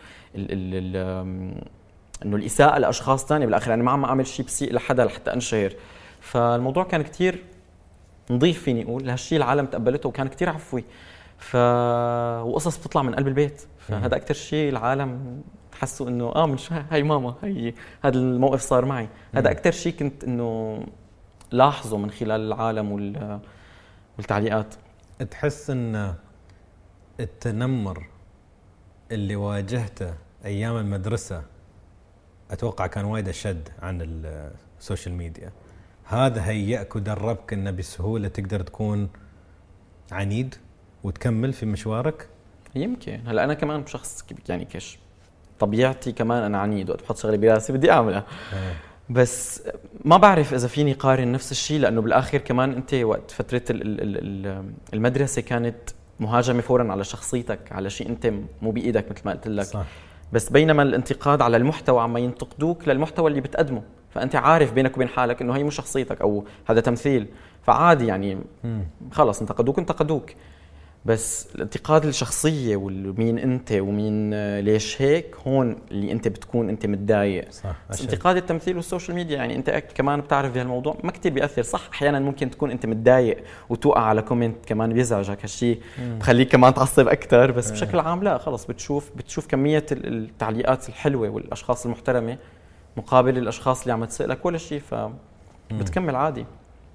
Speaker 2: إنه الإساءة لأشخاص تانية. بالآخر أنا ما عم أعمل شيء بسيء لحدا لحتى أنشهر. فالموضوع كان كتير نظيف فيني أقول، هالشيء العالم تقبلته وكان كتير عفوي. وقصص بتطلع من قلب البيت، فهذا أكتر شيء العالم تحسوا انه من هاي ماما، هاي هذا الموقف صار معي. هذا اكثر شيء كنت انه لاحظه من خلال العالم والتعليقات.
Speaker 1: تحس ان التنمر اللي واجهته ايام المدرسه اتوقع كان وايد اشد عن السوشيال ميديا، هذا هيئك ودربك انه بسهوله تقدر تكون عنيد وتكمل في مشوارك؟
Speaker 2: يمكن هلا انا كمان شخص يعني كش طبيعتي كمان انا عنيد، وقت بحط شغله براسي بدي اعملها. بس ما بعرف اذا فيني قارن نفس الشيء، لانه بالاخر كمان انت وقت فتره المدرسه كانت مهاجمه فورا على شخصيتك، على شيء انت مو بايدك مثل ما قلت لك. صح. بس بينما الانتقاد على المحتوى عم ينتقدوك للمحتوى اللي بتقدمه، فانت عارف بينك وبين حالك انه هي مو شخصيتك او هذا تمثيل، فعادي يعني خلص انتقدوك. بس الانتقاد الشخصية ومين أنت ومين ليش هيك، هون اللي أنت بتكون أنت متضايق. صح. بس انتقاد التمثيل والسوشيال ميديا يعني أنت كمان بتعرف بهالموضوع ما كتير بيأثر. صح أحيانا ممكن تكون أنت متضايق وتوقع على كومنت كمان بيزعجك، هالشيء بخليك كمان تعصب أكتر. بس بشكل عام لا، خلص بتشوف كمية التعليقات الحلوة والأشخاص المحترمة مقابل الأشخاص اللي عم تسألك ولا شيء، فبتكمل عادي.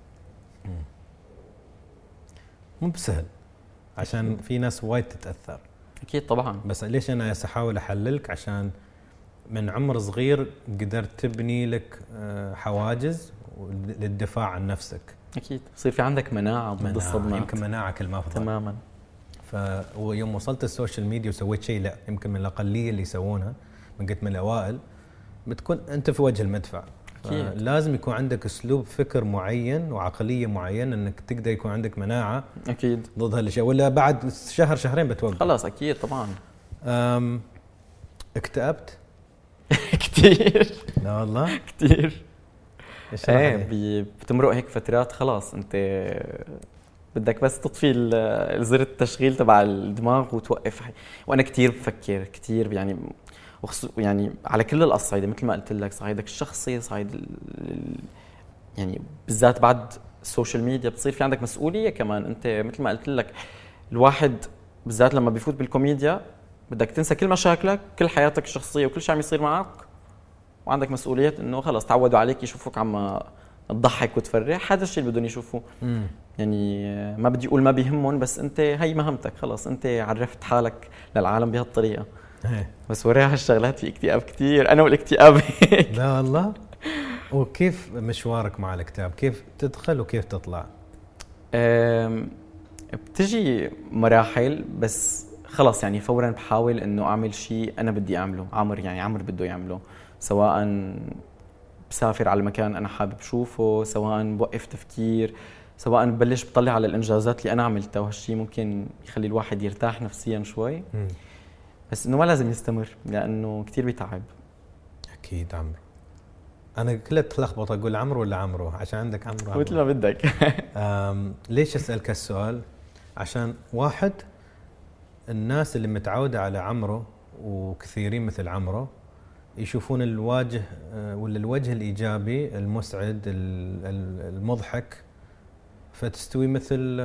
Speaker 1: مو بسهل عشان في ناس وايد تتأثر.
Speaker 2: أكيد طبعاً.
Speaker 1: بس ليش أنا أحاول أحللك؟ عشان من عمر صغير قدرت تبني لك حواجز للدفاع عن نفسك.
Speaker 2: أكيد يصير في عندك مناعة ضد الصدمات.
Speaker 1: يمكن مناعة كلمة أفضل.
Speaker 2: تماماً.
Speaker 1: ويوم وصلت السوشيال ميديا وسويت شيء لا يمكن من الأقلية اللي يسوونها، قلت من الأوائل، بتكون أنت في وجه المدفع. لازم يكون عندك أسلوب فكر معين وعقلية معينة أنك تقدر يكون عندك مناعة
Speaker 2: أكيد
Speaker 1: ضد هالشيء، ولا بعد شهر شهرين بتوقف
Speaker 2: خلاص. أكيد طبعا.
Speaker 1: اكتئبت
Speaker 2: كتير.
Speaker 1: لا والله
Speaker 2: كتير. بتمرق هيك فترات خلاص انت بدك بس تطفي زر التشغيل تبع الدماغ وتوقف. وانا كتير بفكر كتير يعني على كل الاصعده، مثل ما قلت لك، صعيدك الشخصي، صعيد يعني بالذات بعد السوشيال ميديا بتصير في عندك مسؤوليه كمان. انت مثل ما قلت لك الواحد بالذات لما بيفوت بالكوميديا بدك تنسى كل مشاكلك، كل حياتك الشخصيه وكل شيء عم يصير معك، وعندك مسؤوليه انه خلص تعودوا عليك يشوفوك عم تضحك وتفرح. هذا الشيء اللي بدهم يشوفوه. يعني ما بدي اقول ما بيهمهم، بس انت هي مهمتك خلص، انت عرفت حالك للعالم بهالطريقه. بس وراها هالشغلات في اكتئاب كتير، انا والاكتئاب.
Speaker 1: لا والله. وكيف مشوارك مع الاكتئاب؟ كيف تدخل وكيف تطلع؟
Speaker 2: بتجي مراحل، بس خلص يعني فورا بحاول انه اعمل شيء انا بدي اعمله، عمر بده يعمله، سواء بسافر على مكان انا حابب اشوفه، سواء بوقف تفكير، سواء ببلش بطلع على الانجازات اللي انا عملتها، وهالشيء ممكن يخلي الواحد يرتاح نفسيا شوي. بس انه ما لازم يستمر لانه كتير بيتعب.
Speaker 1: اكيد عمرو. انا كلها تلخبط اقول عمرو ولا عمرو عشان عندك عمرو.
Speaker 2: مثل ما بدك.
Speaker 1: ليش اسالك هالسؤال؟ عشان واحد، الناس اللي متعوده على عمرو وكثيرين مثل عمرو يشوفون الوجه ولا الوجه الايجابي المسعد المضحك، فتستوي مثل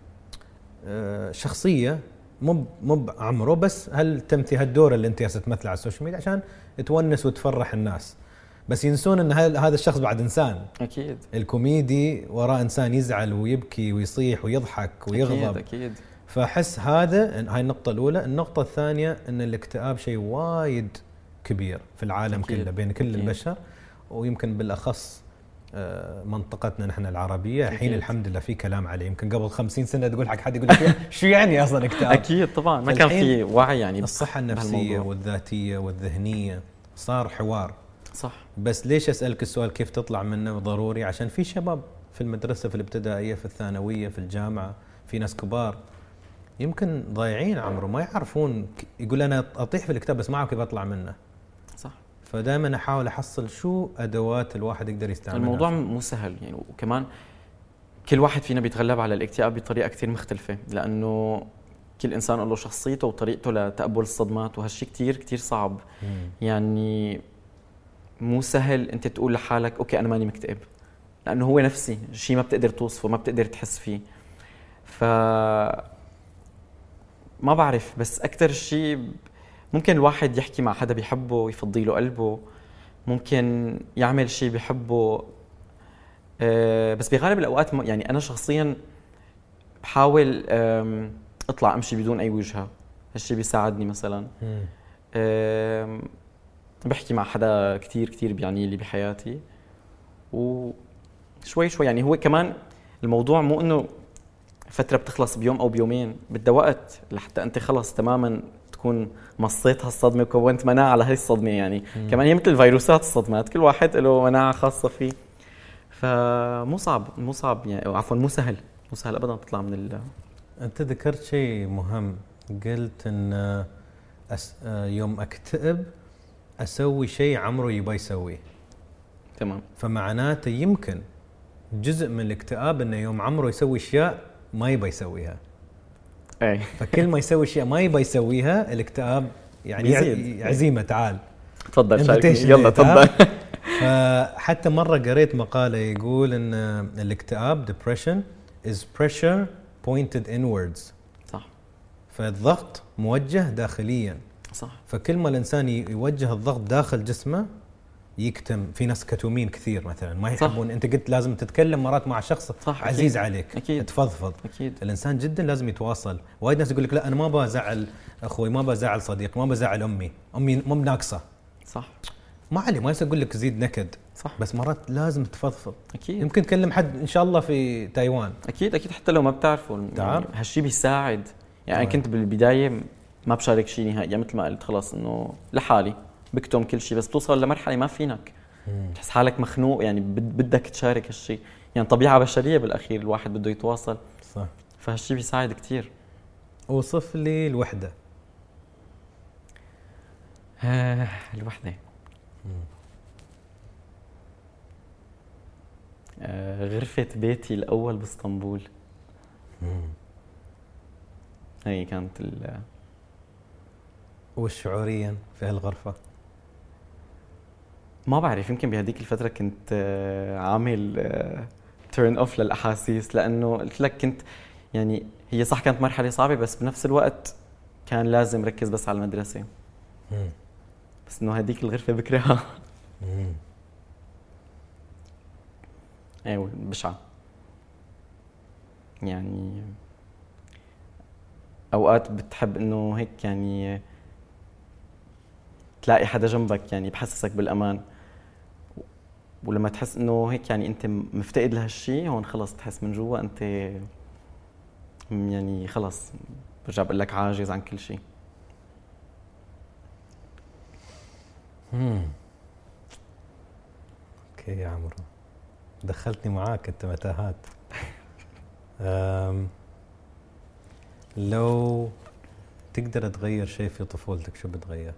Speaker 1: شخصيه مو عمرو، بس هل تمثل هالدور اللي انت تمثله على السوشيال ميديا عشان تونس وتفرح الناس، بس ينسون ان هذا الشخص بعد انسان.
Speaker 2: اكيد
Speaker 1: الكوميدي وراء انسان يزعل ويبكي ويصيح ويضحك ويغضب.
Speaker 2: اكيد.
Speaker 1: فاحس هاي النقطه الاولى. النقطه الثانيه ان الاكتئاب شيء وايد كبير في العالم كله بين كل البشر، ويمكن بالاخص منطقتنا نحن العربيه الحين الحمد لله في كلام عليه. يمكن قبل 50 سنه تقول حق حد يقول لك شو يعني اصلا اكتئاب.
Speaker 2: اكيد طبعا ما كان في وعي يعني
Speaker 1: الصحه النفسيه والذاتيه والذهنيه صار حوار.
Speaker 2: صح.
Speaker 1: بس ليش اسالك السؤال كيف تطلع منه؟ ضروري عشان في شباب في المدرسه، في الابتدائيه، في الثانويه، في الجامعه، في ناس كبار يمكن ضايعين عمره، ما يعرفون. يقول انا اطيح في الاكتئاب بس ما اعرف كيف اطلع منه.
Speaker 2: صح.
Speaker 1: فدائما احاول احصل شو ادوات الواحد يقدر يستعملها.
Speaker 2: الموضوع مو سهل يعني، وكمان كل واحد فينا بيتغلب على الاكتئاب بطريقه كثير مختلفه، لانه كل انسان له شخصيته وطريقته لتقبل الصدمات، وهالشيء كثير كثير صعب. يعني مو سهل انت تقول لحالك اوكي انا ماني مكتئب، لانه هو نفسي شيء ما بتقدر توصفه، ما بتقدر تحس فيه. ما بعرف، بس اكثر شيء ممكن الواحد يحكي مع حدا بيحبه ويفضي له قلبه، ممكن يعمل شيء بيحبه. بس بغالب الاوقات يعني انا شخصيا بحاول اطلع امشي بدون اي وجهه، هالشيء بيساعدني. مثلا بحكي مع حدا كتير بيعني لي بحياتي، وشوي شوي يعني. هو كمان الموضوع مو انه فترة بتخلص بيوم او بيومين، بدها وقت لحتى انت خلص تماما تكون مصيت هالصدمة وكونت مناعة على هاي الصدمة يعني. كمان هي مثل الفيروسات، الصدمات كل واحد له مناعة خاصة فيه. فمو صعب يعني، عفوا مو سهل ابدا تطلع من
Speaker 1: انت ذكرت شيء مهم، قلت ان يوم اكتئب اسوي شيء عمرو يبغى يسويه.
Speaker 2: تمام.
Speaker 1: فمعناته يمكن جزء من الاكتئاب انه يوم عمرو يسوي اشياء ما يبغى يسويها.
Speaker 2: اي.
Speaker 1: فكل ما يسوي اشياء ما يبغى يسويها الاكتئاب يعني عزيمه تعال
Speaker 2: تفضل شاركني، يلا تفضل.
Speaker 1: فحتى مره قريت مقاله يقول ان الاكتئاب depression is pressure pointed inwards.
Speaker 2: صح.
Speaker 1: فالضغط موجه داخليا.
Speaker 2: صح.
Speaker 1: فكل ما الانسان يوجه الضغط داخل جسمه يكتم. في ناس كتومين كثير مثلا ما يحبون. انت قلت لازم تتكلم مرات مع شخص
Speaker 2: صح.
Speaker 1: عزيز عليك.
Speaker 2: أكيد.
Speaker 1: تفضفض.
Speaker 2: أكيد.
Speaker 1: الانسان جدا لازم يتواصل. وايد ناس يقول لك لا انا ما بزعل اخوي، ما بزعل صديقي، ما بزعل امي مو بناقصه.
Speaker 2: صح.
Speaker 1: ما علي، ما يقول لك زيد نكد.
Speaker 2: صح.
Speaker 1: بس مرات لازم تفضفض.
Speaker 2: اكيد.
Speaker 1: يمكن تكلم حد ان شاء الله في تايوان.
Speaker 2: اكيد حتى لو ما بتعرفوا يعني هالشيء بيساعد. يعني أنا كنت بالبداية ما بشارك شيء نهائيا، مثل ما قلت خلاص إنه لحالي بكتم كل شيء، بس توصل لمرحلة ما فينك تحس حالك مخنوق، يعني بدك تشارك هالشيء، يعني طبيعة بشرية بالأخير الواحد بده يتواصل.
Speaker 1: صح.
Speaker 2: فهالشيء بيساعد كتير.
Speaker 1: وصف لي الوحدة.
Speaker 2: الوحدة غرفة بيتي الأول باسطنبول. هي كانت
Speaker 1: وشعوريا في هالغرفة؟
Speaker 2: ما بعرف، يمكن بهديك الفترة كنت عامل تيرن اوف للأحاسيس، لأنه قلت لك كنت يعني هي صح كانت مرحلة صعبة، بس بنفس الوقت كان لازم ركز بس على المدرسة. بس إنه هديك الغرفة بكرهها. ايوه بشعة. يعني اوقات بتحب انه هيك يعني تلاقي حدا جنبك يعني بحسسك بالامان، ولما تحس انه هيك يعني انت مفتقد لهالشيء، هون خلص تحس من جوا انت يعني خلص برجع بقول لك عاجز عن كل شيء.
Speaker 1: اوكي يا عمرو، دخلتني معاك انت متاهات. لو تقدر تغير شيء في طفولتك شو بتغير؟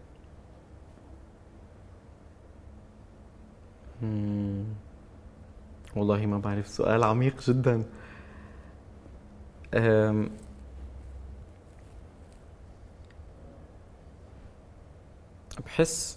Speaker 2: والله ما بعرف، سؤال عميق جدا. بحس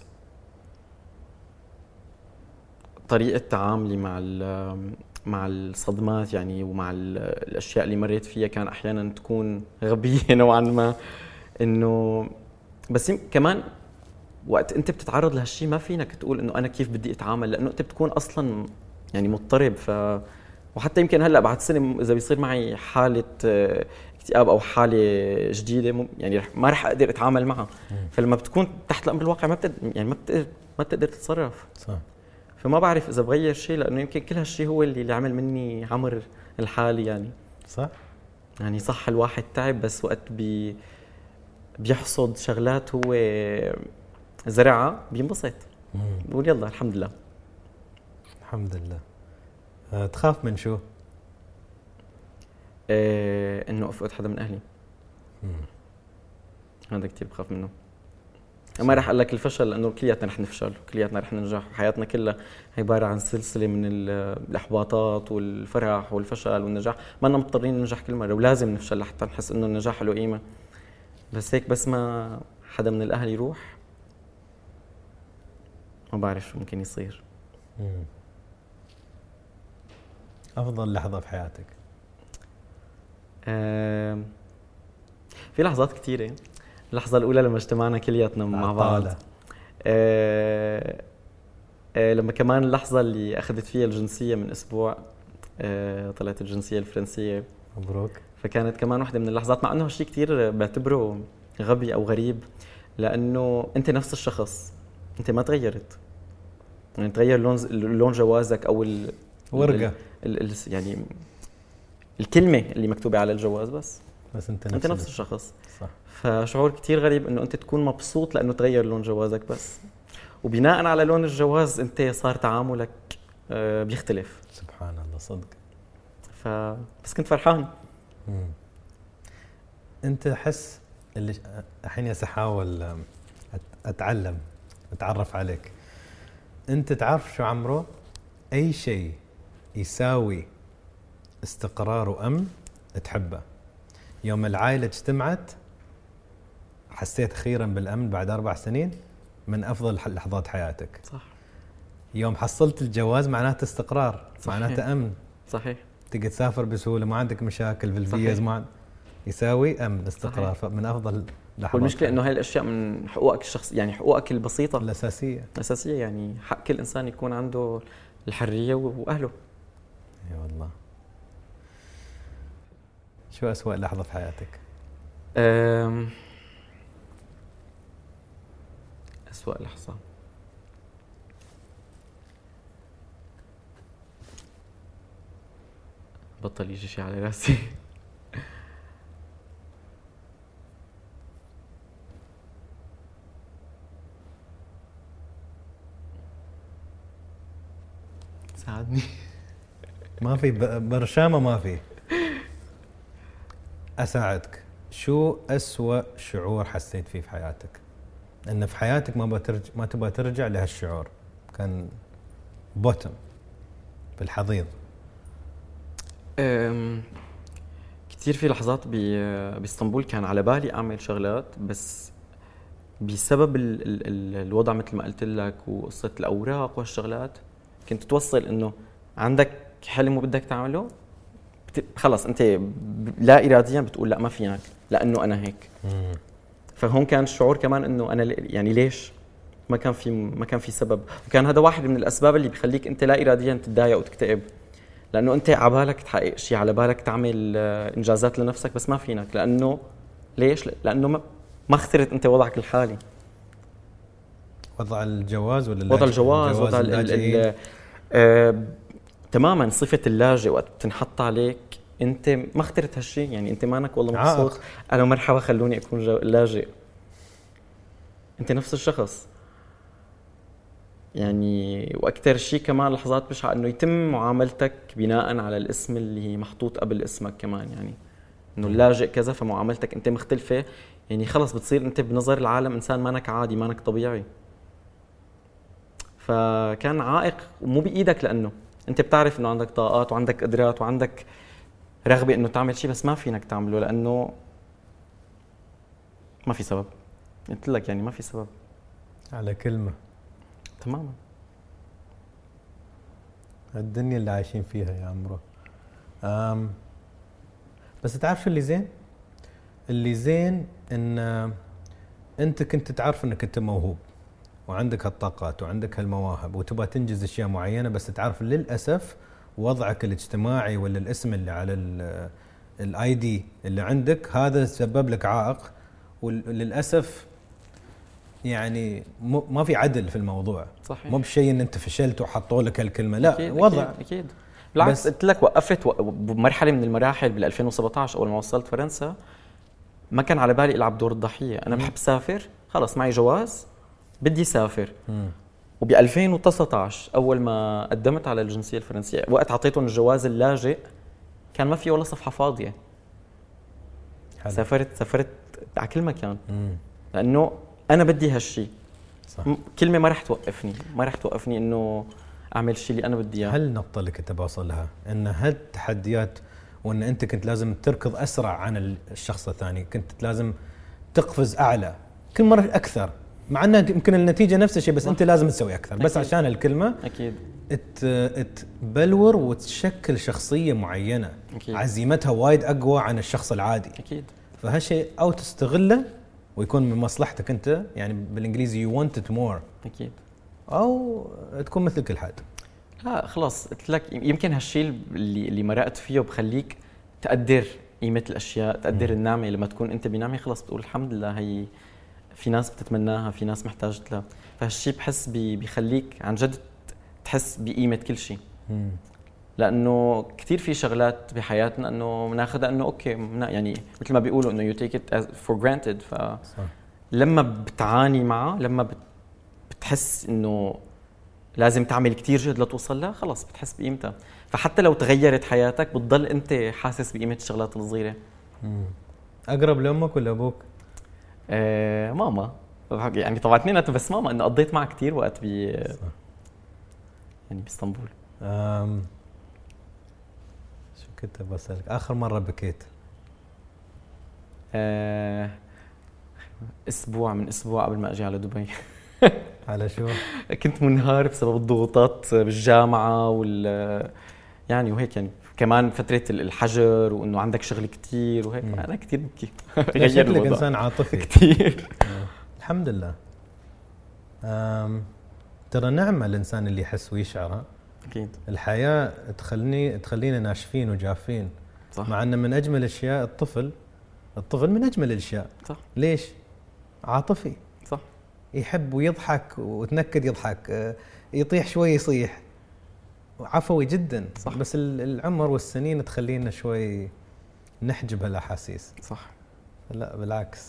Speaker 2: طريقة تعاملي مع الصدمات يعني، ومع الأشياء اللي مريت فيها كان أحياناً تكون غبية نوعاً ما. إنه بس كمان وقت أنت بتتعرض لهالشي ما فينك تقول إنه أنا كيف بدي أتعامل، لأنه أنت بتكون أصلاً يعني مضطرب. وحتى يمكن هلأ بعد سنة إذا بيصير معي حالة اكتئاب أو حالة جديدة يعني ما رح أقدر أتعامل معها. فلما بتكون تحت الأمر الواقع ما بتقدر تتصرف.
Speaker 1: صح.
Speaker 2: فما بعرف إذا بغير شيء، لأنه يمكن كل هالشيء هو اللي عمل مني عمر الحالي يعني.
Speaker 1: صح.
Speaker 2: يعني صح الواحد تعب، بس وقت بيحصد شغلات هو زرعها بينبسط، بقول يلا الحمد لله.
Speaker 1: الحمد لله. تخاف من شو؟
Speaker 2: إنه أفقد حدا من أهلي. هذا كتير بخاف منه. ما رح أقول لك الفشل، لأنه كلياتنا رح نفشل، كلياتنا رح ننجح. حياتنا كلها عبارة عن سلسلة من الإحباطات والفرح والفشل والنجاح. ما لنا مضطرين ننجح كل مرة، ولازم نفشل لحتى نحس إنه النجاح له قيمة. بس هيك بس ما حدا من الأهل يروح، ما بعرف شو ممكن يصير.
Speaker 1: أفضل لحظة في حياتك؟
Speaker 2: في لحظات كتيرة. اللحظة الأولى لما اجتمعنا كلياتنا مع بعض. لما كمان اللحظة اللي أخذت فيها الجنسية من أسبوع، طلعت الجنسية الفرنسية.
Speaker 1: مبروك.
Speaker 2: فكانت كمان واحدة من اللحظات، مع أنه هالشي كتير بعتبره غبي أو غريب، لأنه أنت نفس الشخص، أنت ما تغيرت. يعني تغير لون جوازك أو
Speaker 1: ورقة
Speaker 2: يعني الكلمة اللي مكتوبة على الجواز، بس أنت نفس الشخص.
Speaker 1: صح.
Speaker 2: فشعور كتير غريب إنه أنت تكون مبسوط لأنه تغير لون جوازك بس، وبناء على لون الجواز أنت صار تعاملك بيختلف.
Speaker 1: سبحان الله صدق.
Speaker 2: بس كنت فرحان.
Speaker 1: أنت حس اللي الحين أحاول أتعلم أتعرف عليك. أنت تعرف شو عمرو؟ أي شيء يساوي استقرار وأمن تحبه. يوم العائلة اجتمعت حسيت أخيرا بالأمن بعد 4 سنين، من أفضل لحظات حياتك.
Speaker 2: صح.
Speaker 1: يوم حصلت الجواز معناته استقرار. صحيح. معناته أمن.
Speaker 2: صحيح.
Speaker 1: تقدر تسافر بسهولة، ما عندك مشاكل في الفيز، يساوي أمن استقرار. صحيح. فمن أفضل لحظات.
Speaker 2: والمشكلة إنه هاي الأشياء من حقوقك الشخص، يعني حقوقك البسيطة الأساسية. يعني حق كل إنسان يكون عنده الحرية وأهله.
Speaker 1: يا والله. شو أسوأ لحظة في حياتك؟
Speaker 2: أسوأ لحظة بطل يجي شيء على راسي.
Speaker 1: ما في برشامة ما في. أساعدك. شو أسوأ شعور حسيت فيه في حياتك؟ أن في حياتك ما تبغى ترجع لهالشعور، كان بوتم بالحضيض.
Speaker 2: كثير في لحظات باسطنبول كان على بالي أعمل شغلات، بس بسبب الوضع مثل ما قلت لك وقصة الأوراق والشغلات كنت توصل إنه عندك حلم وبدك تعمله، خلص أنت لا إراديا بتقول لا ما فينك لأنه أنا هيك. فهون كان الشعور كمان إنه أنا يعني ليش ما كان في سبب، وكان هذا واحد من الأسباب اللي بخليك أنت لا إراديا تتضايق وتكتئب، لأنه أنت على بالك تحقق شيء، على بالك تعمل إنجازات لنفسك، بس ما فينك لأنه ليش؟ لأنه ما اخترت أنت وضعك الحالي.
Speaker 1: وضع الجواز ولا
Speaker 2: وضع الجواز، وضع تماما صفة اللاجئ وقت بتنحط عليك أنت ما اخترت هالشيء، يعني أنت مانك والله مبسوط أنا مرحبا خلوني أكون لاجئ، أنت نفس الشخص يعني. وأكثر شيء كمان لحظات بشعة إنه يتم معاملتك بناء على الاسم اللي محطوط قبل اسمك كمان، يعني إنه اللاجئ كذا فمعاملتك أنت مختلفة، يعني خلص بتصير أنت بنظر العالم إنسان مانك عادي مانك طبيعي. فكان عائق ومو بإيدك، لأنه أنت بتعرف إنه عندك طاقات وعندك قدرات وعندك رغبة إنه تعمل شيء، بس ما فينك تعمله لأنه ما في سبب. قلت لك يعني ما في سبب
Speaker 1: على كلمة.
Speaker 2: تماما.
Speaker 1: الدنيا اللي عايشين فيها يا عمرو. بس تعرف شو اللي زين؟ اللي زين إن أنت كنت تعرف إنك أنت موهوب وعندك هالطاقات وعندك هالمواهب وتبغى تنجز أشياء معينة، بس تعرف للأسف وضعك الاجتماعي ولا الاسم اللي على الاي دي اللي عندك هذا سبب لك عائق، وللأسف يعني ما في عدل في الموضوع.
Speaker 2: صحيح.
Speaker 1: مو بشيء ان انت فشلت وحطوا لك هالكلمه، لا
Speaker 2: أكيد
Speaker 1: وضع.
Speaker 2: أكيد. بالعكس قلت لك وقفت بمرحله من المراحل بال 2017 اول ما وصلت فرنسا ما كان على بالي العب دور الضحيه، انا بحب سافر، خلص معي جواز بدي سافر. وب 2019 اول ما قدمت على الجنسيه الفرنسيه وقت اعطيتهم الجواز اللاجئ كان ما في ولا صفحه فاضيه. حلو. سافرت على كل مكان لانه انا بدي هالشيء. كلمه ما راح توقفني انه اعمل الشيء اللي انا بدي اياه.
Speaker 1: هل النقطه اللي كنت بوصلها ان هالتحديات وان انت كنت لازم تركض اسرع عن الشخص الثاني، كنت لازم تقفز اعلى كل مره اكثر، مع انه يمكن النتيجه نفس الشيء بس انت لازم تسوي اكثر. أكيد. بس عشان الكلمه
Speaker 2: اكيد
Speaker 1: تبلور وتشكل شخصيه معينه. أكيد. عزيمتها وايد اقوى عن الشخص العادي.
Speaker 2: اكيد.
Speaker 1: فهالشيء او تستغله ويكون من مصلحتك انت، يعني بالانجليزي you want it more.
Speaker 2: اكيد.
Speaker 1: او تكون مثل كل حد.
Speaker 2: لا خلاص قلت لك يمكن هالشيء اللي مرقت فيه بخليك تقدر قيمه الاشياء، تقدر النعمه. لما تكون انت بنعمه خلاص بتقول الحمد لله، هي في ناس بتتمناها، في ناس محتاجت لها. فهالشيء بحس بيخليك عن جد تحس بقيمه كل شيء. لانه كثير في شغلات بحياتنا انه بناخذها انه اوكي، يعني مثل ما بيقولوا انه you take it for granted. لما بتعاني معه، لما بتحس انه لازم تعمل كتير جهد لتوصل لها، خلاص بتحس بقيمتها. فحتى لو تغيرت حياتك بتضل انت حاسس بقيمه الشغلات الصغيره.
Speaker 1: اقرب لامك ولا ابوك؟
Speaker 2: ماما يعني طبعا اثنيناتهم، بس ماما انه قضيت معها كتير وقت يعني باسطنبول.
Speaker 1: شو كنت بسألك اخر مره بكيت؟
Speaker 2: من اسبوع قبل ما اجي على دبي.
Speaker 1: على شو؟
Speaker 2: كنت منهار بسبب الضغوطات بالجامعه يعني وهيك، يعني كمان فتره الحجر وانه عندك شغل كتير وهيك. انا كتير بكي.
Speaker 1: غير لك انسان عاطفي
Speaker 2: كتير.
Speaker 1: الحمد لله. ترى نعمه الانسان اللي يحس ويشعر.
Speaker 2: اكيد.
Speaker 1: الحياه تخلينا ناشفين وجافين. صح. مع ان من اجمل الاشياء الطفل من اجمل الاشياء. صح. ليش؟ عاطفي.
Speaker 2: صح.
Speaker 1: يحب ويضحك وتنكد يضحك، يطيح شوي يصيح، عفوي جدا. صح. بس العمر والسنين تخلينا شوي نحجب هالاحاسيس.
Speaker 2: صح.
Speaker 1: لا بالعكس.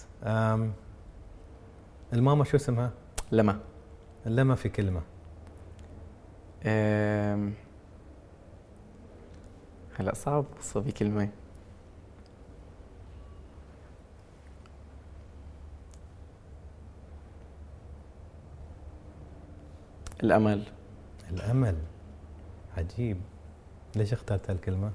Speaker 1: الماما شو اسمها؟
Speaker 2: لما
Speaker 1: في كلمة.
Speaker 2: هلا صعب اوصف بكلمه. الامل.
Speaker 1: الامل. عجيب. ليش اخترت هالكلمه؟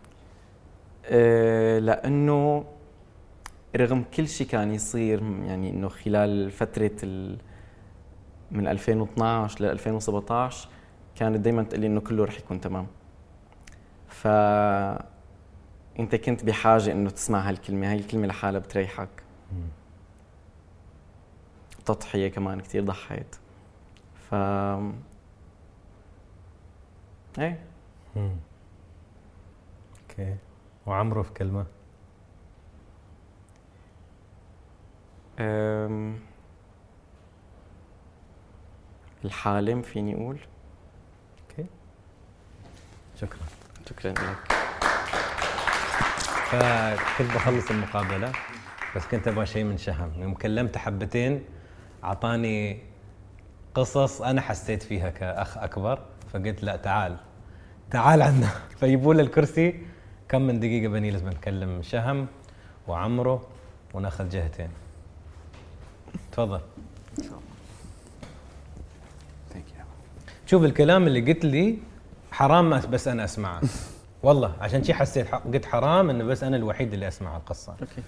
Speaker 2: لانه رغم كل شيء كان يصير، يعني انه خلال فتره من 2012 ل 2017 كانت دائما تقول لي انه كله رح يكون تمام. ف انت كنت بحاجه انه تسمع هاي الكلمه لحالها بتريحك. تضحيه كمان كثير ضحيت. ف ايه.
Speaker 1: اوكي. وعمرو في كلمه؟
Speaker 2: الحالم فيني اقول.
Speaker 1: اوكي. شكرا
Speaker 2: لك.
Speaker 1: فكنت بخلص المقابله بس كنت ابغى شيء من شهم. يوم كلمته حبتين اعطاني قصص انا حسيت فيها كاخ اكبر، فقلت لا تعال عندنا. فيبوا له الكرسي. كم من دقيقه بني لازم نكلم شهم وعمرو وناخذ جهتين. تفضل. شوف الكلام اللي قلت لي حرام بس انا اسمعه. والله عشان شي حسيت قلت حرام انه بس انا الوحيد اللي اسمع القصه.
Speaker 2: اوكي.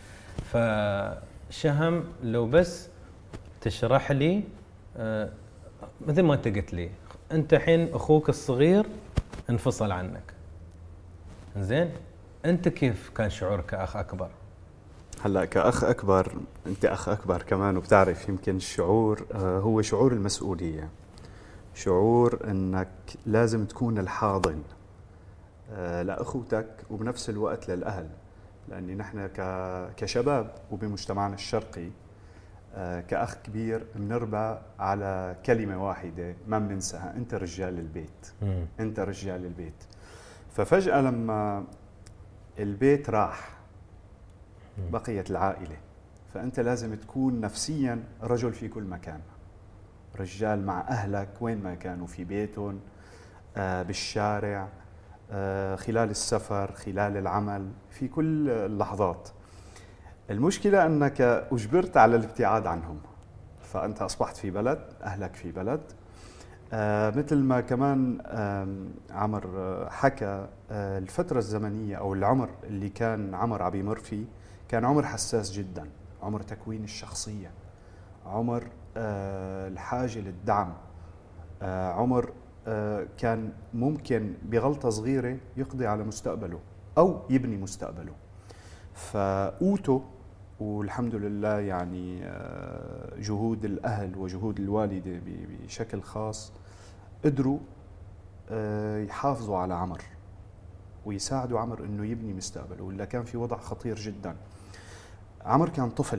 Speaker 1: فشهم لو بس تشرح لي مثل ما انت قلت لي، انت الحين اخوك الصغير انفصل عنك، زين انت كيف كان شعورك كاخ اكبر؟
Speaker 3: هلا كأخ أكبر، أنت أخ أكبر كمان وبتعرف يمكن الشعور هو شعور المسؤولية، شعور أنك لازم تكون الحاضن لأخوتك وبنفس الوقت للأهل، لأن نحن كشباب وبمجتمعنا الشرقي كأخ كبير بنربى على كلمة واحدة ما بننساها، أنت رجال البيت. أنت رجال البيت. ففجأة لما البيت راح بقيت العائلة، فأنت لازم تكون نفسياً رجل في كل مكان، رجال مع أهلك وين ما كانوا، في بيتهم، بالشارع، خلال السفر، خلال العمل، في كل اللحظات. المشكلة أنك أجبرت على الابتعاد عنهم، فأنت أصبحت في بلد، أهلك في بلد. مثل ما كمان عمر حكى، الفترة الزمنية أو العمر اللي كان عمر عم يمر فيه كان عمر حساس جدا، عمر تكوين الشخصية، عمر الحاجة للدعم، عمر كان ممكن بغلطة صغيرة يقضي على مستقبله أو يبني مستقبله. فقوته والحمد لله يعني جهود الأهل وجهود الوالدة بشكل خاص قدروا يحافظوا على عمر ويساعدوا عمر إنه يبني مستقبله، ولا كان في وضع خطير جدا. عمر كان طفل،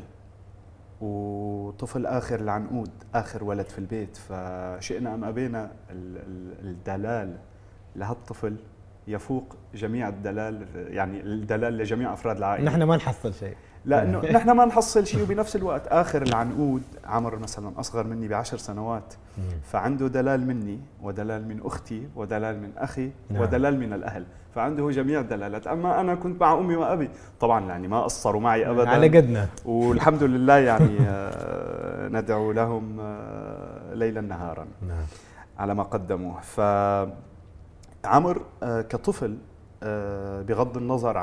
Speaker 3: وطفل آخر العنقود، آخر ولد في البيت، فشئنا أم أبينا الدلال لهالطفل يفوق جميع الدلال، يعني الدلال لجميع أفراد العائلة.
Speaker 1: نحن ما نحصل شيء،
Speaker 3: لأنه نحن ما نحصل شيء، وبنفس الوقت آخر العنقود. عمر مثلا أصغر مني ب10 سنوات، فعنده دلال مني ودلال من أختي ودلال من أخي ودلال من الأهل، فعنده جميع الدلالات. أما أنا كنت مع أمي وأبي طبعا، يعني ما قصروا معي أبدا،
Speaker 1: على قدنا،
Speaker 3: والحمد لله يعني ندعو لهم ليلا نهارا على ما قدموه. فعمر كطفل بغض النظر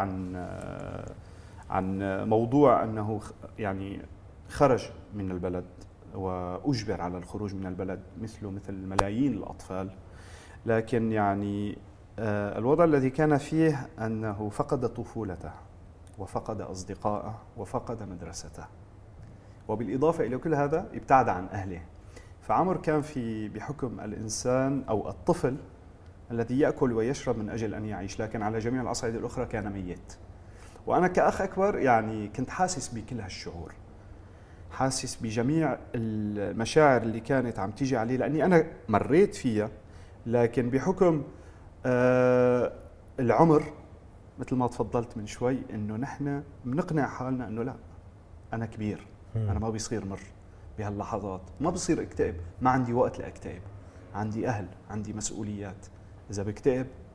Speaker 3: عن موضوع أنه يعني خرج من البلد وأجبر على الخروج من البلد مثله مثل ملايين الأطفال، لكن يعني الوضع الذي كان فيه أنه فقد طفولته وفقد أصدقائه وفقد مدرسته، وبالإضافة إلى كل هذا ابتعد عن أهله. فعمر كان بحكم الإنسان أو الطفل الذي يأكل ويشرب من أجل أن يعيش، لكن على جميع الأصعدة الأخرى كان ميت. وأنا كأخ أكبر يعني كنت حاسس بكل هالشعور، حاسس بجميع المشاعر اللي كانت عم تيجي عليه، لأني أنا مريت فيها، لكن بحكم العمر مثل ما تفضلت من شوي إنه نحن بنقنع حالنا إنه لا، أنا كبير، أنا ما بيصير مر بهاللحظات، ما بصير اكتئب، ما عندي وقت لأكتئب، عندي أهل، عندي مسؤوليات، إذا بكتئب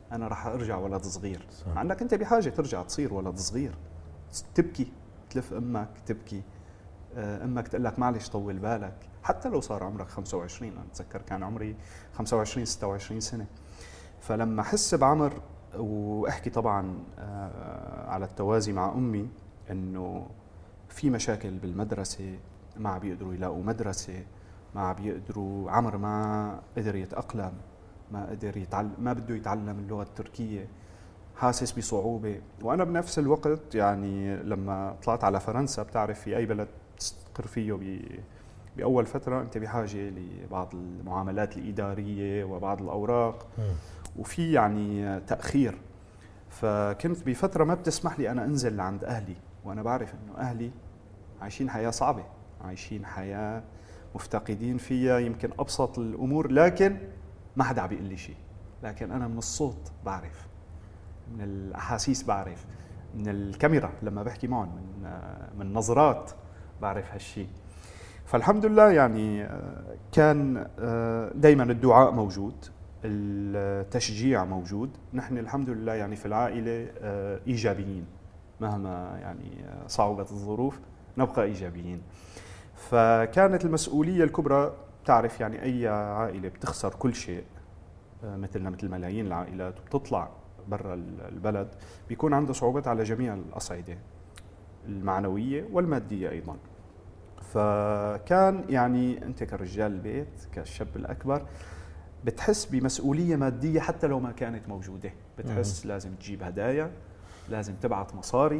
Speaker 3: انا راح ارجع ولد صغير. مع انك انت بحاجه ترجع تصير ولد صغير، تبكي، تلف امك تبكي، امك تقول لك معلش طول بالك، حتى لو صار عمرك 25. انا اتذكر كان عمري 25 26 سنه. فلما احس بعمر واحكي طبعا على التوازي مع امي انه في مشاكل بالمدرسه، ما عم بيقدروا يلاقوا مدرسه، ما عم بيقدروا، عمر ما قدر يتاقلم، ما قدر يتعلم، ما بده يتعلم اللغه التركيه، حاسس بصعوبه. وانا بنفس الوقت يعني لما طلعت على فرنسا، بتعرف في اي بلد تستقر فيه باول فتره انت بحاجه لبعض المعاملات الاداريه وبعض الاوراق، وفي يعني تاخير. فكنت بفتره ما بتسمح لي انا انزل لعند اهلي، وانا بعرف انه اهلي عايشين حياه صعبه، عايشين حياه مفتقدين فيها يمكن ابسط الامور، لكن ما حدا عم بيقول لي شيء. لكن انا من الصوت بعرف، من الاحاسيس بعرف، من الكاميرا لما بحكي معهم، من نظرات بعرف هالشيء. فالحمد لله يعني كان دائما الدعاء موجود، التشجيع موجود. نحن الحمد لله يعني في العائله ايجابيين، مهما يعني صعبت الظروف نبقى ايجابيين. فكانت المسؤوليه الكبرى، تعرف يعني اي عائله بتخسر كل شيء مثلنا مثل ملايين العائلات وبتطلع برا البلد، بيكون عنده صعوبات على جميع الأصعدة، المعنوية والمادية أيضا. فكان يعني أنت كرجال البيت، كالشاب الأكبر، بتحس بمسؤولية مادية حتى لو ما كانت موجودة. بتحس لازم تجيب هدايا، لازم تبعت مصاري،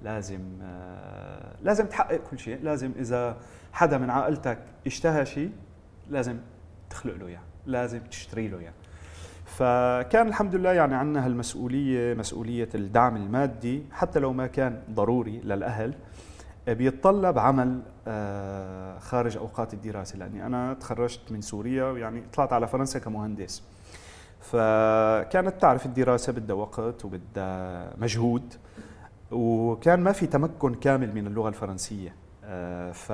Speaker 3: لازم تحقق كل شيء. لازم إذا حدا من عائلتك اشتهى شيء لازم تخلق له إياه، لازم تشتري له إياه. فكان الحمد لله يعني عندنا هالمسؤولية، مسؤولية الدعم المادي حتى لو ما كان ضروري للأهل. بيتطلب عمل خارج أوقات الدراسة، لأني أنا تخرجت من سوريا يعني طلعت على فرنسا كمهندس. فكانت تعرف الدراسة بدها وقت وبدها مجهود، وكان ما في تمكن كامل من اللغة الفرنسية. ف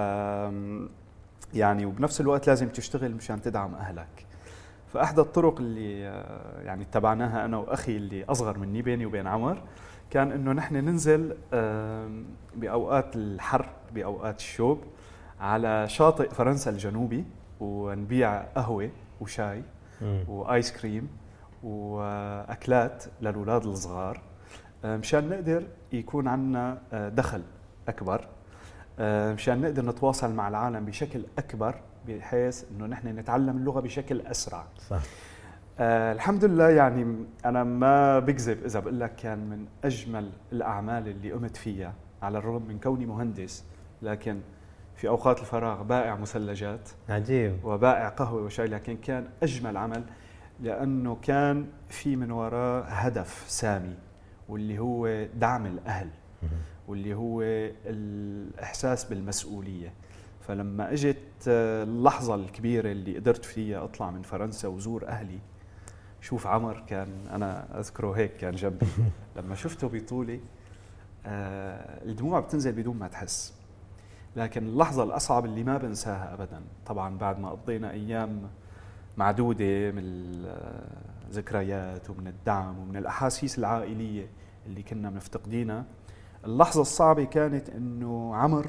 Speaker 3: يعني وبنفس الوقت لازم تشتغل مشان تدعم أهلك. فأحدى الطرق اللي يعني اتبعناها أنا وأخي اللي أصغر مني، بيني وبين عمر، كان إنه نحن ننزل بأوقات الحر، بأوقات الشوب، على شاطئ فرنسا الجنوبي، ونبيع قهوة وشاي وآيس كريم وأكلات للأولاد الصغار، مشان نقدر يكون عنا دخل أكبر، مشان نقدر نتواصل مع العالم بشكل أكبر، بحيث إنه نحن نتعلم اللغة بشكل أسرع.
Speaker 1: صح.
Speaker 3: الحمد لله يعني أنا ما بكذب إذا بقول لك كان من أجمل الأعمال اللي قمت فيها، على الرغم من كوني مهندس، لكن في أوقات الفراغ بائع مثلجات
Speaker 1: عجيب
Speaker 3: وبائع قهوة وشاي، لكن كان أجمل عمل لأنه كان في من وراء هدف سامي، واللي هو دعم الأهل، واللي هو الإحساس بالمسؤولية. فلما اجت اللحظة الكبيرة اللي قدرت فيها اطلع من فرنسا وزور اهلي، شوف عمر كان، انا اذكره هيك كان جنبي، لما شفته بطولي الدموع بتنزل بدون ما تحس. لكن اللحظة الاصعب اللي ما بنساها ابدا، طبعا بعد ما قضينا ايام معدودة من الذكريات ومن الدعم ومن الاحاسيس العائلية اللي كنا مفتقدينها، اللحظة الصعبة كانت انه عمر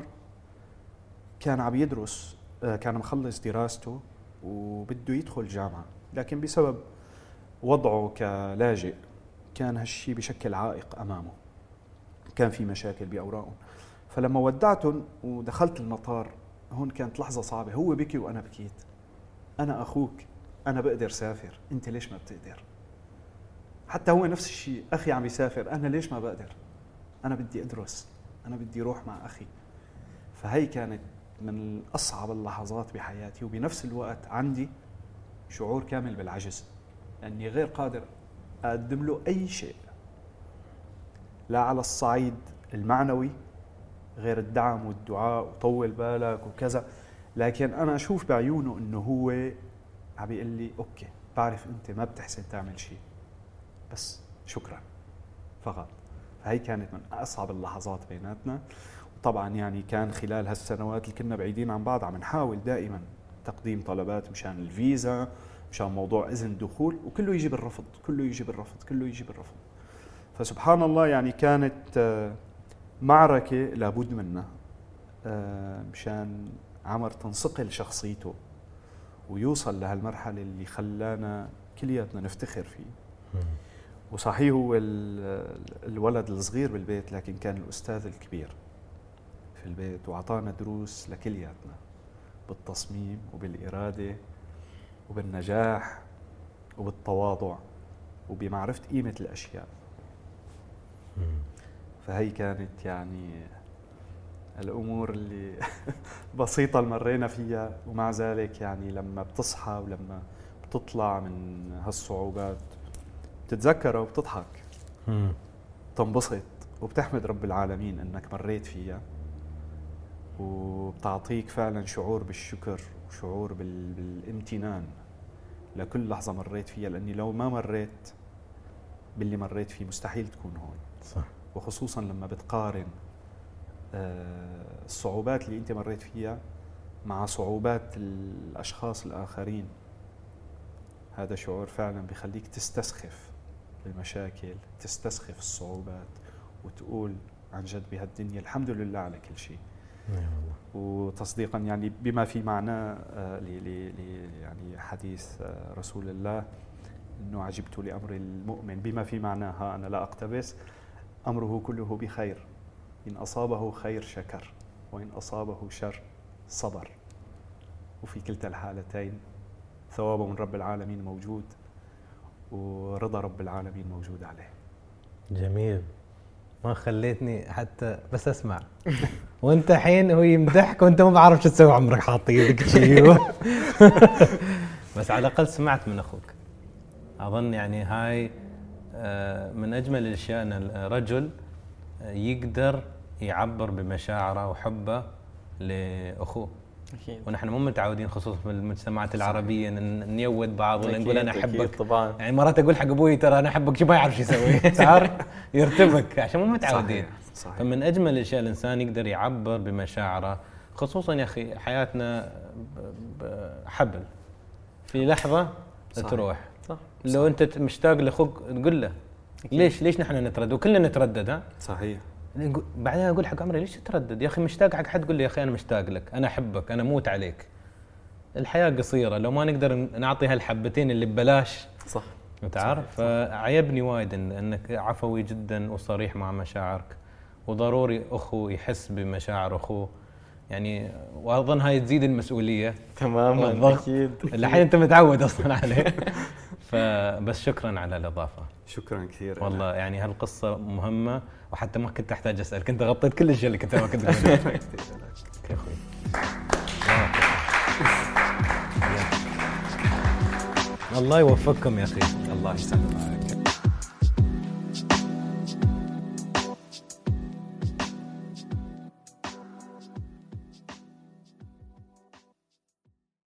Speaker 3: كان عم يدرس، كان مخلص دراسته وبده يدخل جامعة، لكن بسبب وضعه كلاجئ كان هالشي بشكل عائق أمامه، كان في مشاكل بأوراقه. فلما ودعتهم ودخلت المطار، هون كانت لحظة صعبة. هو بكي وأنا بكيت، أنا أخوك، أنا بقدر سافر، أنت ليش ما بتقدر؟ حتى هو نفس الشيء، أخي عم يسافر، أنا ليش ما بقدر؟ أنا بدي أدرس، أنا بدي أروح مع أخي. فهي كانت من أصعب اللحظات بحياتي، وبنفس الوقت عندي شعور كامل بالعجز، لأني غير قادر أقدم له أي شيء، لا على الصعيد المعنوي غير الدعم والدعاء وطول بالك وكذا. لكن أنا أشوف بعيونه إنه هو عم يقول لي أوكي، بعرف أنت ما بتحسن تعمل شيء، بس شكرا فقط. فهي كانت من أصعب اللحظات بيناتنا. طبعا يعني كان خلال هالسنوات اللي كنا بعيدين عن بعض عم نحاول دائما تقديم طلبات مشان الفيزا، مشان موضوع إذن دخول، وكله يجي بالرفض، كله يجي بالرفض، كله يجي بالرفض. فسبحان الله يعني كانت معركة لابد منها مشان عمر تنصقل شخصيته ويوصل لهالمرحلة اللي خلانا كلياتنا نفتخر فيه. وصحيح هو الولد الصغير بالبيت، لكن كان الأستاذ الكبير في البيت، وعطانا دروس لكلياتنا بالتصميم وبالإرادة وبالنجاح وبالتواضع وبمعرفة قيمة الأشياء. فهي كانت يعني الأمور اللي بسيطة اللي مرينا فيها، ومع ذلك يعني لما بتصحى ولما بتطلع من هالصعوبات بتتذكرها وبتضحك، تنبسط وبتحمد رب العالمين أنك مريت فيها، وبتعطيك فعلا شعور بالشكر وشعور بالامتنان لكل لحظة مريت فيها، لأني لو ما مريت باللي مريت فيه مستحيل تكون هون.
Speaker 1: صح.
Speaker 3: وخصوصا لما بتقارن الصعوبات اللي انت مريت فيها مع صعوبات الأشخاص الآخرين، هذا شعور فعلا بيخليك تستسخف المشاكل، تستسخف الصعوبات، وتقول عن جد بهالدنيا الحمد لله على كل شيء. وتصديقا يعني بما في معناه يعني حديث رسول الله انه عجبت لامر المؤمن، بما في معناها انا لا اقتبس، امره كله بخير، ان اصابه خير شكر، وان اصابه شر صبر، وفي كلتا الحالتين ثواب من رب العالمين موجود، ورضا رب العالمين موجود عليه.
Speaker 1: جميل، ما خليتني حتى بس اسمع. وانت حين هو يمدحك وانت ما بعرف شو تسوي، عمرك حاطين لك شيء. بس على الاقل سمعت من اخوك. اظن يعني هاي من اجمل الاشياء ان الرجل يقدر يعبر بمشاعره وحبه لاخوه. أكيد. ونحن مو متعودين خصوصا في المجتمعات العربيه ان نيود بعض ولا نقول انا احبك. طبعا يعني مرات اقول حق ابوي ترى انا احبك، شو ما يعرف شو يسوي. تعرف يرتبك عشان مو متعودين. صحيح. فمن اجمل الاشياء الانسان يقدر يعبر بمشاعره، خصوصا يا اخي حياتنا حبل في لحظه صحيح. تروح صح. لو انت مشتاق لاخوك تقول له ليش نحن نتردد، وكلنا نتردد. ها صحيح. بعدين اقول حق عمري ليش تتردد يا اخي، مشتاق حق حد قول لي يا اخي انا مشتاق لك، انا احبك، انا موت عليك. الحياه قصيره، لو ما نقدر نعطي هالحبتين اللي ببلاش صح تعرف. فعيبني وايد انك عفوي جدا وصريح مع مشاعرك، وضروري اخو يحس بمشاعر اخوه يعني، واظن هاي تزيد المسؤوليه تماما. اكيد الحين انت متعود اصلا عليه. فبس شكرا على الاضافه.
Speaker 3: شكرا كثير
Speaker 1: والله يعني هالقصه مهمه، وحتى ما كنت احتاج اسالك، انت غطيت كل الشيء اللي كنت ما كنت اقوله. يا اخوي الله يوفقكم يا اخي.
Speaker 3: الله يسلمك.